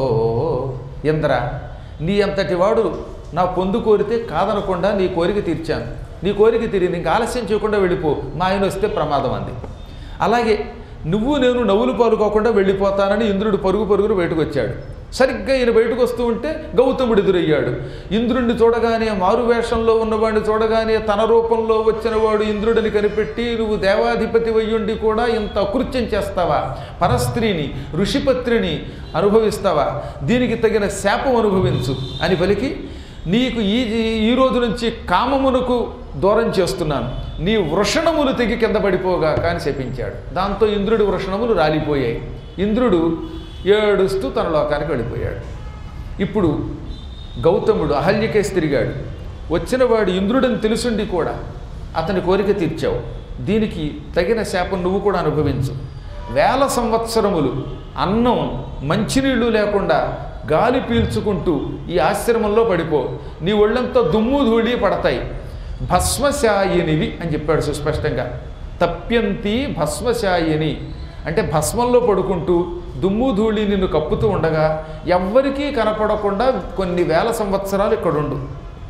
ఇంద్ర, నీ అంతటి వాడు నా పొందు కోరితే కాదనకుండా నీ కోరిక తీర్చాను, నీ కోరిక తీరింది, ఇంకా ఆలస్యం చేయకుండా వెళ్ళిపో, మా ఆయన వస్తే ప్రమాదం అంది. అలాగే నువ్వు నేను నవ్వులు పాలుకోకుండా వెళ్ళిపోతానని ఇంద్రుడు పరుగును బయటకు వచ్చాడు. సరిగ్గా ఈయన బయటకు వస్తూ ఉంటే గౌతముడు ఎదురయ్యాడు. ఇంద్రుడిని చూడగానే, మారువేషంలో ఉన్నవాడిని చూడగానే తన రూపంలో వచ్చిన వాడు ఇంద్రుడిని కనిపెట్టి, నువ్వు దేవాధిపతి వయ్యుండి కూడా ఇంత అకృత్యం చేస్తావా, పరస్త్రీని ఋషిపత్రిని అనుభవిస్తావా, దీనికి తగిన శాపం అనుభవించు అని పలికి, నీకు ఈ రోజు నుంచి కామమునకు దూరం చేస్తున్నాను, నీ వృషణములు తెగి కింద పడిపోగా కానీ శపించాడు. దాంతో ఇంద్రుడి వృషణములు రాలిపోయాయి. ఇంద్రుడు ఏడుస్తూ తన లోకానికి వెళ్ళిపోయాడు. ఇప్పుడు గౌతముడు అహల్యకేసి తిరిగాడు. వచ్చినవాడు ఇంద్రుడని తెలుసుండి కూడా అతని కోరిక తీర్చావు, దీనికి తగిన శాపం నువ్వు కూడా అనుభవించు. 1000 సంవత్సరములు అన్నం మంచినీళ్ళు లేకుండా గాలి పీల్చుకుంటూ ఈ ఆశ్రమంలో పడిపో, నీ ఒళ్ళంతా దుమ్ము ధూళి పడతాయి, భస్మశాయినివి అని చెప్పాడు సుస్పష్టంగా. తప్యంతి భస్మశాయిని అంటే భస్మంలో పడుకుంటూ దుమ్ము ధూళి నిన్ను కప్పుతూ ఉండగా ఎవ్వరికీ కనపడకుండా కొన్ని 1000 సంవత్సరాలు ఇక్కడుండు.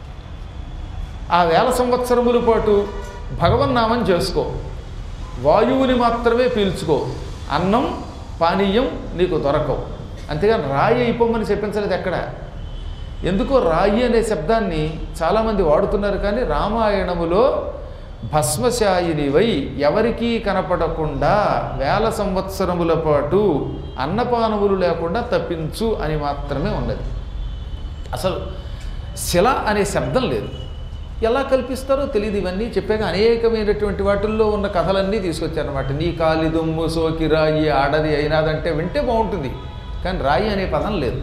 ఆ 1000 సంవత్సరముల పాటు భగవన్నామం చేసుకో, వాయువుని మాత్రమే పీల్చుకో, అన్నం పానీయం నీకు దొరకవు. అంతేగాని రాయి అయిపోమని చెప్పించలేదు ఎక్కడ. ఎందుకో రాయి అనే శబ్దాన్ని చాలామంది వాడుతున్నారు, కానీ రామాయణములో భస్మశాయినివై ఎవరికీ కనపడకుండా 1000 సంవత్సరముల పాటు అన్నపానములు లేకుండా తప్పించు అని మాత్రమే ఉన్నది. అసలు శిల అనే శబ్దం లేదు. ఎలా కల్పిస్తారో తెలియదు. ఇవన్నీ చెప్పాక అనేకమైనటువంటి వాటిల్లో ఉన్న కథలన్నీ తీసుకొచ్చారన్నమాట. నీ కాలి దుమ్ము సోకి రాయి ఆడది అయినాదంటే వింటే బాగుంటుంది, కానీ రాయి అనే పదం లేదు.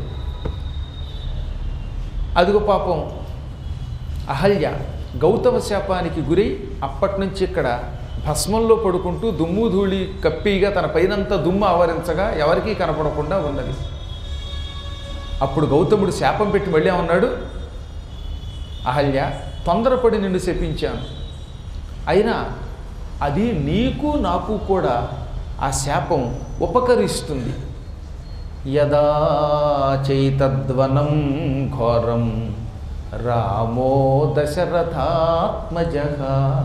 అదిగో పాపం అహల్య గౌతమ శాపానికి గురై అప్పటి నుంచి ఇక్కడ భస్మంలో పడుకుంటూ దుమ్ము ధూళి కప్పిగా తన పైనంతా దుమ్ము ఆవరించగా ఎవరికీ కనపడకుండా ఉన్నది. అప్పుడు గౌతముడు శాపం పెట్టి మళ్ళీ ఏమన్నాడు, అహల్య, తొందరపడి నిన్ను శపించాను, అయినా అది నీకు నాకు కూడా ఆ శాపం ఉపకరిస్తుంది. యదా చైతద్వనం ఘోరం రామో దశరథాత్మజః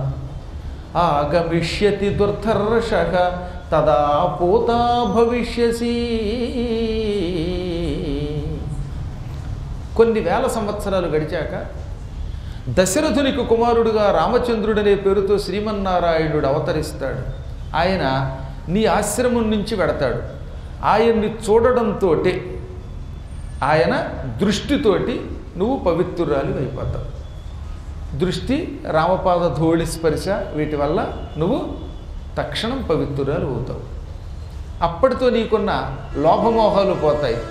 ఆగమిష్యతి దుర్ధర్షః తదా పూతా భవిష్యసి. కొన్ని వేల సంవత్సరాలు గడిచాక దశరథునికి కుమారుడుగా రామచంద్రుడనే పేరుతో శ్రీమన్నారాయణుడు అవతరిస్తాడు. ఆయన నీ ఆశ్రమం నుంచి వెడతాడు. ఆయన్ని చూడడంతో ఆయన దృష్టితోటి నువ్వు పవిత్రురాలు అయిపోతావు. దృష్టి, రామపాద ధూళి స్పర్శ, వీటి వల్ల నువ్వు తక్షణం పవిత్రురాలు అవుతావు. అప్పటితో నీకున్న లోభమోహాలు పోతాయి.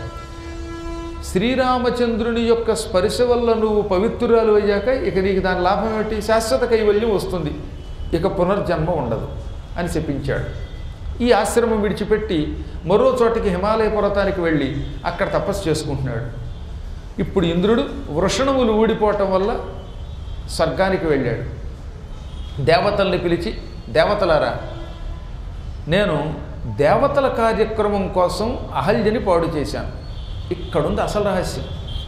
శ్రీరామచంద్రుని యొక్క స్పర్శ వల్ల నువ్వు పవిత్రురాలు అయ్యాక ఇక నీకు దాని లాభం ఏమిటి? శాశ్వత కైవల్యం వస్తుంది, ఇక పునర్జన్మ ఉండదు అని చెప్పించాడు. ఈ ఆశ్రమం విడిచిపెట్టి మరో చోటకి హిమాలయ పర్వతానికి వెళ్ళి అక్కడ తపస్సు చేసుకుంటున్నాడు. ఇప్పుడు ఇంద్రుడు వృషణములు ఊడిపోవటం వల్ల స్వర్గానికి వెళ్ళాడు. దేవతల్ని పిలిచి, దేవతలారా, నేను దేవతల కార్యక్రమం కోసం అహల్యని పాడు చేశాను. ఇక్కడుంది అసలు రహస్యం.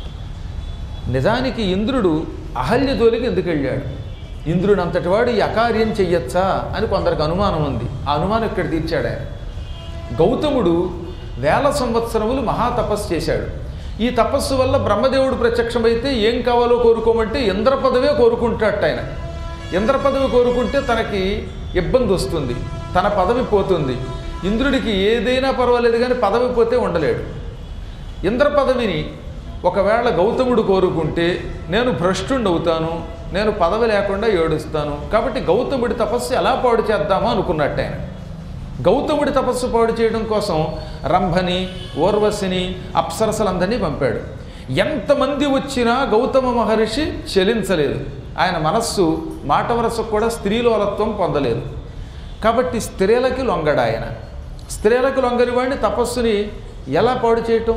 నిజానికి ఇంద్రుడు అహల్య జోలికి ఎందుకు వెళ్ళాడు? ఇంద్రుడు అంతటి వాడు ఈ అకార్యం చెయ్యొచ్చా అని కొందరికి అనుమానం ఉంది. ఆ అనుమానం ఇక్కడ తీర్చాడు ఆయన. గౌతముడు వేల సంవత్సరములు మహాతపస్సు చేశాడు. ఈ తపస్సు వల్ల బ్రహ్మదేవుడు ప్రత్యక్షమైతే ఏం కావాలో కోరుకోమంటే ఇంద్ర పదవే కోరుకుంటాడట ఆయన. ఇంద్ర పదవి కోరుకుంటే తనకి ఇబ్బంది వస్తుంది, తన పదవి పోతుంది. ఇంద్రుడికి ఏదైనా పర్వాలేదు కానీ పదవి పోతే ఉండలేడు. ఇంద్ర పదవిని ఒకవేళ గౌతముడు కోరుకుంటే నేను భ్రష్టుండవుతాను, నేను పదవి లేకుండా ఏడుస్తాను. కాబట్టి గౌతముడి తపస్సు ఎలా పాడు చేద్దామో అనుకున్నట్టు ఆయన. గౌతముడి తపస్సు పాడు చేయడం కోసం రంభని, ఊర్వశిని, అప్సరసలందరినీ పంపాడు. ఎంతమంది వచ్చినా గౌతమ మహర్షి చలించలేదు. ఆయన మనస్సు మాట వరసకు కూడా స్త్రీలోలత్వం పొందలేదు. కాబట్టి స్త్రీలకి లొంగడు ఆయన. స్త్రీలకు లొంగని వాడిని తపస్సుని ఎలా పాడు చేయటం?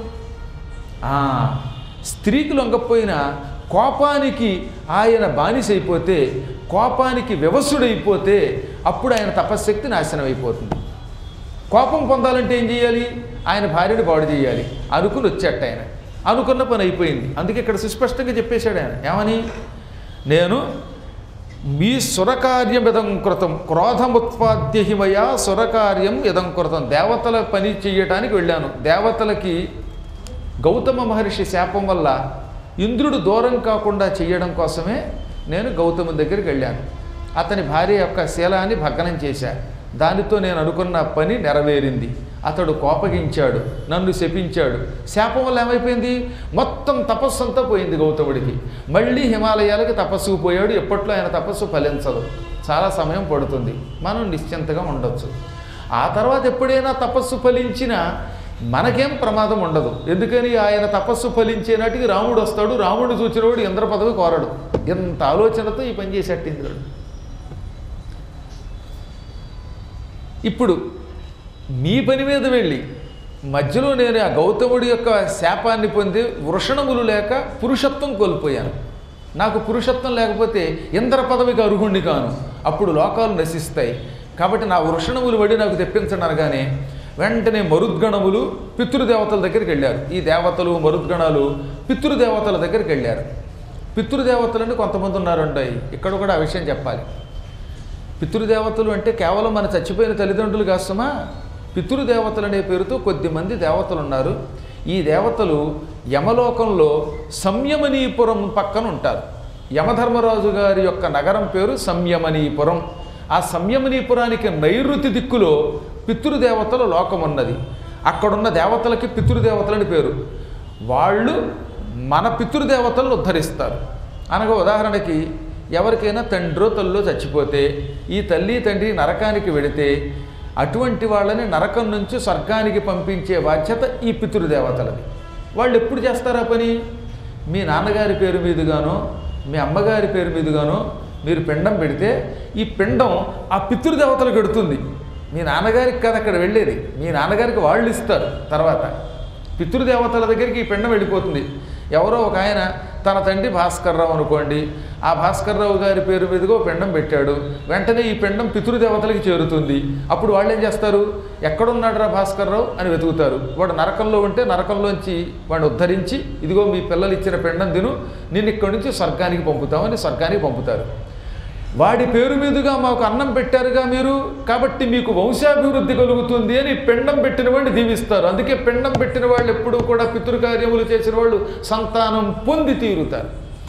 స్త్రీకి లొంగపోయినా కోపానికి ఆయన బానిసైపోతే, కోపానికి వివసుడైపోతే అప్పుడు ఆయన తపశ్శక్తి నాశనం అయిపోతుంది. కోపం పొందాలంటే ఏం చేయాలి? ఆయన భార్యను పాడు చేయాలి అనుకుని వచ్చేట ఆయన. అనుకున్న పని అయిపోయింది. అందుకే ఇక్కడ సుస్పష్టంగా చెప్పేశాడు ఆయన. ఏమని? నేను మీ సురకార్యం ఇదం కృతం క్రోధముత్పాద్య హిమయా సురకార్యం ఇదం కృతం. దేవతల పని చెయ్యటానికి వెళ్ళాను. దేవతలకి గౌతమ మహర్షి శాపం వల్ల ఇంద్రుడు దూరం కాకుండా చెయ్యడం కోసమే నేను గౌతముని దగ్గరికి వెళ్ళాను. అతని భార్య యొక్క శీలాన్ని భగ్నం చేశా. దానితో నేను అనుకున్న పని నెరవేరింది. అతడు కోపగించాడు, నన్ను శపించాడు. శాపం వల్ల ఏమైపోయింది? మొత్తం తపస్సు అంతా పోయింది గౌతముడికి. మళ్ళీ హిమాలయాలకు తపస్సుకు పోయాడు. ఎప్పట్లో ఆయన తపస్సు ఫలించదు, చాలా సమయం పడుతుంది. మనం నిశ్చింతగా ఉండొచ్చు. ఆ తర్వాత ఎప్పుడైనా తపస్సు ఫలించినా మనకేం ప్రమాదం ఉండదు. ఎందుకని ఆయన తపస్సు ఫలించే నాటికి రాముడు వస్తాడు. రాముడు చూచినవాడు ఇంద్ర పదవి కోరడు. ఎంత ఆలోచనతో ఈ పని చేసేట్టు ఇంద్రుడు. ఇప్పుడు మీ పని మీద వెళ్ళి మధ్యలో నేను ఆ గౌతముడి యొక్క శాపాన్ని పొంది వృషణములు లేక పురుషత్వం కోల్పోయాను. నాకు పురుషత్వం లేకపోతే ఇంద్ర పదవికి అర్హుణ్ణి కాను. అప్పుడు లోకాలు నశిస్తాయి. కాబట్టి నా వృషణములు వడి నాకు తెప్పించండి అనగానే వెంటనే మరుద్గణములు పితృదేవతల దగ్గరికి వెళ్ళారు. ఈ దేవతలు మరుద్గణాలు పితృదేవతల దగ్గరికి వెళ్ళారు. పితృదేవతలని కొంతమంది ఉన్నారండి. ఇక్కడ కూడా ఆ విషయం చెప్పాలి. పితృదేవతలు అంటే కేవలం మన చచ్చిపోయిన తల్లిదండ్రులు కాస్తమా? పితృదేవతలు అనే పేరుతో కొద్దిమంది దేవతలు ఉన్నారు. ఈ దేవతలు యమలోకంలో సంయమనీపురం పక్కన ఉంటారు. యమధర్మరాజు గారి యొక్క నగరం పేరు సంయమనీపురం. ఆ సంయమనీపురానికి నైరుతి దిక్కులో పితృదేవతల లోకం ఉన్నది. అక్కడున్న దేవతలకి పితృదేవతలని పేరు. వాళ్ళు మన పితృదేవతలను ఉద్ధరిస్తారు. అనగా ఉదాహరణకి ఎవరికైనా తండ్రో తల్లో చచ్చిపోతే ఈ తల్లి తండ్రి నరకానికి వెడితే అటువంటి వాళ్ళని నరకం నుంచి స్వర్గానికి పంపించే బాధ్యత ఈ పితృదేవతలది. వాళ్ళు ఎప్పుడు చేస్తారా పని? మీ నాన్నగారి పేరు మీదుగానో మీ అమ్మగారి పేరు మీదుగానో మీరు పిండం పెడితే ఈ పిండం ఆ పితృదేవతలకు పెడుతుంది. మీ నాన్నగారికి కాదు అక్కడ వెళ్ళేది, మీ నాన్నగారికి వాళ్ళు ఇస్తారు. తర్వాత పితృదేవతల దగ్గరికి ఈ పిండం వెళ్ళిపోతుంది. ఎవరో ఒక ఆయన తన తండ్రి భాస్కర్రావు అనుకోండి, ఆ భాస్కర్రావు గారి పేరు మీదుగా పిండం పెట్టాడు. వెంటనే ఈ పిండం పితృదేవతలకి చేరుతుంది. అప్పుడు వాళ్ళు ఏం చేస్తారు, ఎక్కడున్నాడురా భాస్కర్రావు అని వెతుకుతారు. వాడు నరకంలో ఉంటే నరకంలోంచి వాడిని ఉద్ధరించి, ఇదిగో మీ పిల్లలు ఇచ్చిన పిండం తిను, నిన్ను ఇక్కడి నుంచి స్వర్గానికి పంపుతామని స్వర్గానికి పంపుతారు. వాడి పేరు మీదుగా మాకు అన్నం పెట్టారుగా మీరు, కాబట్టి మీకు వంశాభివృద్ధి కలుగుతుంది అని పిండం పెట్టిన వాడిని దీవిస్తారు. అందుకే పిండం పెట్టిన వాళ్ళు ఎప్పుడూ కూడా పితృకార్యములు చేసిన వాళ్ళు సంతానం పొంది తీరుతారు.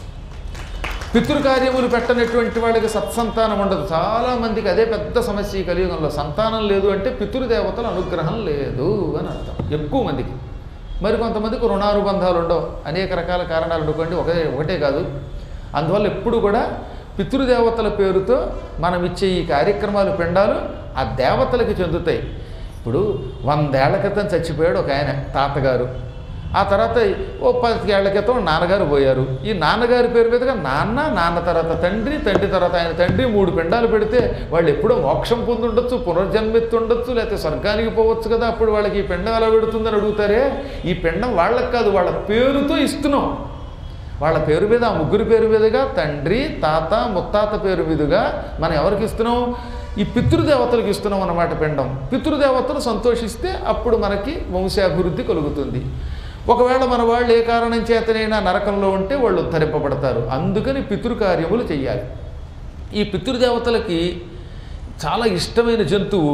పితృకార్యములు పెట్టనటువంటి వాళ్ళకి సత్సంతానం ఉండదు. చాలామందికి అదే పెద్ద సమస్య ఈ కలియుగంలో. సంతానం లేదు అంటే పితృదేవతల అనుగ్రహం లేదు అని అర్థం ఎక్కువ మందికి. మరి కొంతమందికి రుణానుబంధాలు ఉండవు, అనేక రకాల కారణాలు అనుకోండి, ఒకటే కాదు. అందువల్ల ఎప్పుడు కూడా పితృదేవతల పేరుతో మనం ఇచ్చే ఈ కార్యక్రమాలు, పిండాలు ఆ దేవతలకి చెందుతాయి. ఇప్పుడు 100 ఏళ్ల క్రితం చచ్చిపోయాడు ఒక ఆయన, తాతగారు. ఆ తర్వాత ఓ 10 ఏళ్ల క్రితం నాన్నగారు పోయారు. ఈ నాన్నగారి పేరు మీదుగా నాన్న తర్వాత తండ్రి తర్వాత ఆయన తండ్రి 3 పిండాలు పెడితే వాళ్ళు ఎప్పుడో మోక్షం పొంది ఉండొచ్చు, పునర్జన్మెత్తి ఉండొచ్చు, లేకపోతే స్వర్గానికి పోవచ్చు కదా. అప్పుడు వాళ్ళకి ఈ పిండం ఎలా పెడుతుందని అడుగుతారే. ఈ పిండం వాళ్ళకి కాదు, వాళ్ళ పేరుతో ఇస్తున్నాం. వాళ్ళ పేరు మీద, ఆ ముగ్గురి పేరు మీదుగా, తండ్రి తాత ముత్తాత పేరు మీదుగా మనం ఎవరికి ఇస్తున్నాం, ఈ పితృదేవతలకు ఇస్తున్నాం అన్నమాట పిండం. పితృదేవతలు సంతోషిస్తే అప్పుడు మనకి వంశాభివృద్ధి కలుగుతుంది. ఒకవేళ మన వాళ్ళు ఏ కారణం చేతనైనా నరకంలో ఉంటే వాళ్ళు ఉద్ధరింపబడతారు. అందుకని పితృకార్యములు చెయ్యాలి. ఈ పితృదేవతలకి చాలా ఇష్టమైన జంతువు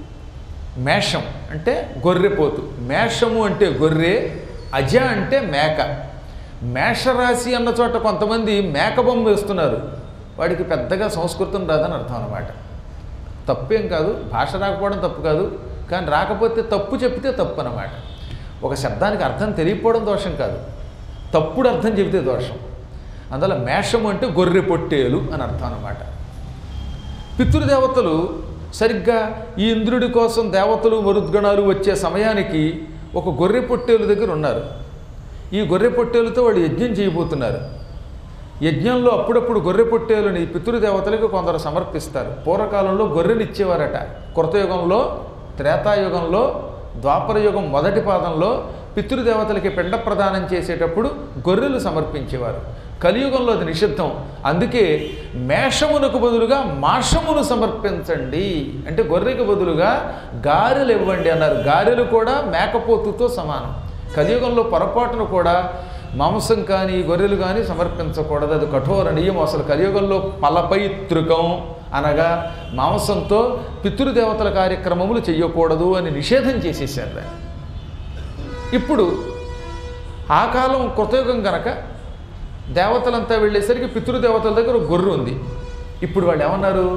మేషం, అంటే గొర్రెపోతు. మేషము అంటే గొర్రె, అజ అంటే మేక. మేషరాశి అన్న చోట కొంతమంది మేకబొమ్మ వేస్తున్నారు. వాడికి పెద్దగా సంస్కృతం రాదని అర్థం అన్నమాట. తప్పేం కాదు, భాష రాకపోవడం తప్పు కాదు, కానీ రాకపోతే తప్పు చెప్తే తప్పు అన్నమాట. ఒక శబ్దానికి అర్థం తెలియకపోవడం దోషం కాదు, తప్పుడు అర్థం చెబితే దోషం. అందువల్ల మేషము అంటే గొర్రె పొట్టేలు అని అర్థం అన్నమాట. పితృదేవతలు సరిగ్గా ఈ ఇంద్రుడి కోసం దేవతలు మరుద్గణాలు వచ్చే సమయానికి ఒక గొర్రె పొట్టేలు దగ్గర ఉన్నారు. ఈ గొర్రె పొట్టేలుతో వాళ్ళు యజ్ఞం చేయబోతున్నారు. యజ్ఞంలో అప్పుడప్పుడు గొర్రె పొట్టేలుని పితృదేవతలకు కొందరు సమర్పిస్తారు. పూర్వకాలంలో గొర్రెని ఇచ్చేవారట. కృతయుగంలో, త్రేతాయుగంలో, ద్వాపరయుగం మొదటి పాదంలో పితృదేవతలకి పిండ ప్రదానం చేసేటప్పుడు గొర్రెలు సమర్పించేవారు. కలియుగంలో అది నిషిద్ధం. అందుకే మేషమునకు బదులుగా మాషమును సమర్పించండి, అంటే గొర్రెకు బదులుగా గారెలు ఇవ్వండి అన్నారు. గారెలు కూడా మేకపోతుతో సమానం. కలియుగంలో పొరపాటును కూడా మాంసం కానీ గొర్రెలు కానీ సమర్పించకూడదు, అది కఠోర నియమం. అసలు కలియుగంలో ఫలపైతృకం అనగా మాంసంతో పితృదేవతల కార్యక్రమములు చెయ్యకూడదు అని నిషేధం చేసేసారు. ఇప్పుడు ఆ కాలం కృతయుగం కనుక దేవతలంతా వెళ్ళేసరికి పితృదేవతల దగ్గర ఒక గొర్రె ఉంది. ఇప్పుడు వాళ్ళు ఏమన్నారు,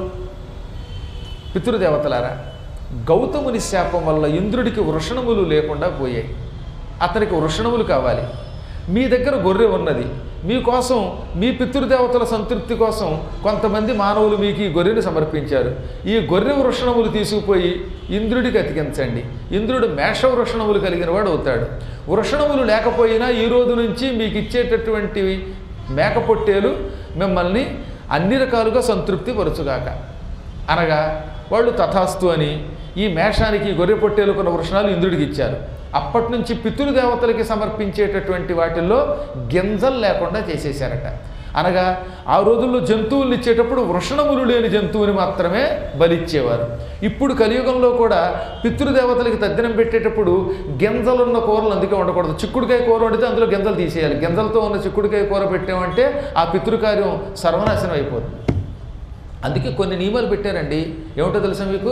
పితృదేవతలారా, గౌతముని శాపం వల్ల ఇంద్రుడికి వృషణములు లేకుండా పోయాయి, అతనికి వృషణములు కావాలి. మీ దగ్గర గొర్రె ఉన్నది, మీకోసం మీ పితృదేవతల సంతృప్తి కోసం కొంతమంది మానవులు మీకు ఈ గొర్రెని సమర్పించారు. ఈ గొర్రె వృషణములు తీసుకుపోయి ఇంద్రుడికి అతికించండి. ఇంద్రుడు మేష వృషణములు కలిగిన వాడు అవుతాడు. వృషణములు లేకపోయినా ఈ రోజు నుంచి మీకు ఇచ్చేటటువంటి మేకపోట్టేలు మిమ్మల్ని అన్ని రకాలుగా సంతృప్తి పరచుగాక అనగా వాళ్ళు తథాస్తు అని ఈ మేషానికి గొర్రె పొట్టేలుకున్న వృషణాలు ఇంద్రుడికి ఇచ్చారు. అప్పటి నుంచి పితృదేవతలకి సమర్పించేటటువంటి వాటిల్లో గింజలు లేకుండా చేసేశారట. అనగా ఆ రోజుల్లో జంతువులను ఇచ్చేటప్పుడు వృషణములు లేని జంతువుని మాత్రమే బలిచ్చేవారు. ఇప్పుడు కలియుగంలో కూడా పితృదేవతలకి తద్దినం పెట్టేటప్పుడు గింజలున్న కూరలు అందుకే ఉండకూడదు. చిక్కుడుకాయ కూర వండితే అందులో గింజలు తీసేయాలి. గింజలతో ఉన్న చిక్కుడుకాయ కూర పెట్టామంటే ఆ పితృకార్యం సర్వనాశనం అయిపోతుంది. అందుకే కొన్ని నియమాలు పెట్టారండి. ఏమిటో తెలుసా మీకు?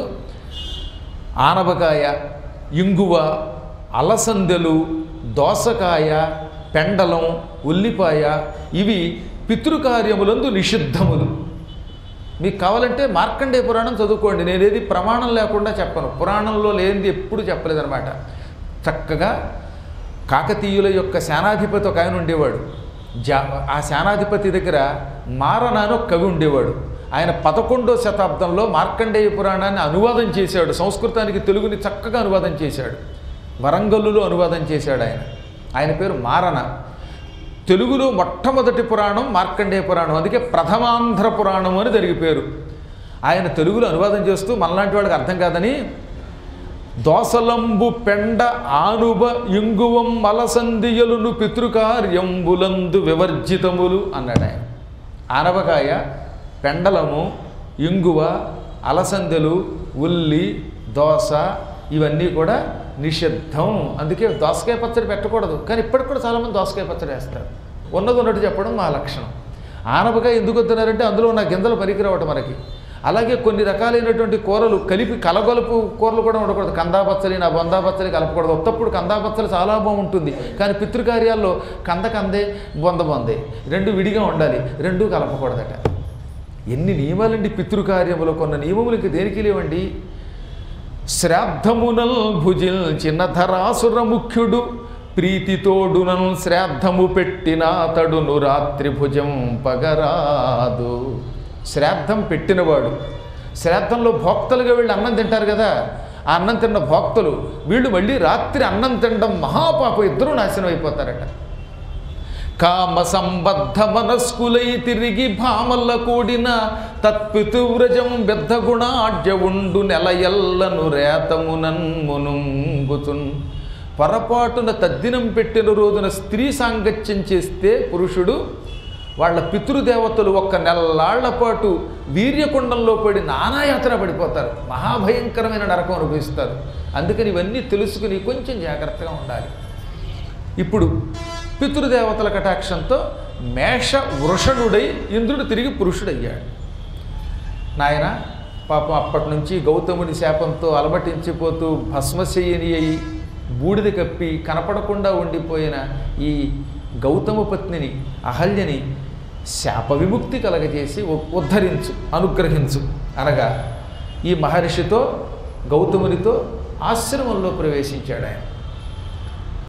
ఆనపకాయ, ఇంగువ, అలసందెలు, దోసకాయ, పెండలం, ఉల్లిపాయ ఇవి పితృకార్యములందు నిషిద్ధములు. మీకు కావాలంటే మార్కండేయ పురాణం చదువుకోండి. నేనేది ప్రమాణం లేకుండా చెప్పను, పురాణంలో లేనిది ఎప్పుడు చెప్పలేదన్నమాట. చక్కగా కాకతీయుల యొక్క సేనాధిపతి ఒక ఆయన ఉండేవాడు. ఆ సేనాధిపతి దగ్గర మారన అని ఒక కవి ఉండేవాడు. ఆయన 11వ శతాబ్దంలో మార్కండేయ పురాణాన్ని అనువాదం చేశాడు. సంస్కృతానికి తెలుగుని చక్కగా అనువాదం చేశాడు. వరంగల్లులో అనువాదం చేశాడు ఆయన. ఆయన పేరు మారన. తెలుగులో మొట్టమొదటి పురాణం మార్కండేయ పురాణం, అందుకే ప్రథమాంధ్ర పురాణం అని దానికి పేరు. ఆయన తెలుగులో అనువాదం చేస్తూ మనలాంటి వాళ్ళకి అర్థం కాదని దోసలంబు పెండ ఆనుబ ఇంగువం మలసందియలును పితృకార్యంబులందు వివర్జితములు అన్నాడు ఆయన. ఆనపకాయ, పెండలము, ఇంగువ, అలసందెలు, ఉల్లి, దోస ఇవన్నీ కూడా నిషిద్ధం. అందుకే దోసకాయ పచ్చడి పెట్టకూడదు. కానీ ఇప్పటికి కూడా చాలామంది దోసకాయ పచ్చడి వేస్తారు. ఉన్నది ఉన్నట్టు చెప్పడం మా లక్షణం. ఆనపకాయ ఎందుకు వస్తున్నారంటే అందులో ఉన్న గింజలు పనికిరావటం మనకి. అలాగే కొన్ని రకాలైనటువంటి కూరలు కలిపి కలగొలుపు కూరలు కూడా ఉండకూడదు. కందా పచ్చడి, నా బొందా పచ్చడి కలపకూడదు. ఒత్తప్పుడు కందా పచ్చడి చాలా బాగుంటుంది. కానీ పితృకార్యాల్లో కందే, బొందే రెండు విడిగా ఉండాలి, రెండూ కలపకూడదట. ఎన్ని నియమాలండి పితృకార్యములు. కొన్న నియమములకి దేనికి లేవండి. శ్రాద్ధమునల్ భుజిల్చిన ధరాసుర ముఖ్యుడు ప్రీతితోడునల్ శ్రాద్ధము పెట్టిన తడును రాత్రి భుజం పగరాదు. శ్రాద్ధం పెట్టినవాడు, శ్రాద్ధంలో భోక్తలుగా వీళ్ళు అన్నం తింటారు కదా, ఆ అన్నం తిన్న భోక్తలు వీళ్ళు మళ్ళీ రాత్రి అన్నం తినడం మహాపాపం, ఇద్దరూ నాశనం అయిపోతారట. కామ సంబద్ధ మనస్కులై తిరిగి భామల్ల కూడిన తత్పితువ్రజం బెద్దగుణాడ్య ఉండు నెలయల్లను రేతమునన్ మునుంగుతున్. పొరపాటున తద్దినం పెట్టిన రోజున స్త్రీ సాంగత్యం చేస్తే పురుషుడు వాళ్ళ పితృదేవతలు ఒక్క నెలలాళ్ల పాటు వీర్యకుండంలో పడి నానాయాతన పడిపోతారు, మహాభయంకరమైన నరకం అనుభవిస్తారు. అందుకని ఇవన్నీ తెలుసుకుని కొంచెం జాగ్రత్తగా ఉండాలి. ఇప్పుడు పితృదేవతల కటాక్షంతో మేష వృషణుడై ఇంద్రుడు తిరిగి పురుషుడయ్యాడు. నాయన పాపం అప్పటి నుంచి గౌతముని శాపంతో అలమటించిపోతూ భస్మశయని అయి బూడిద కప్పి కనపడకుండా ఉండిపోయిన ఈ గౌతమ పత్నిని అహల్యని శాప విముక్తి కలగజేసి ఉద్ధరించు, అనుగ్రహించు అనగా ఈ మహర్షితో గౌతమునితో ఆశ్రమంలో ప్రవేశించాడు ఆయన.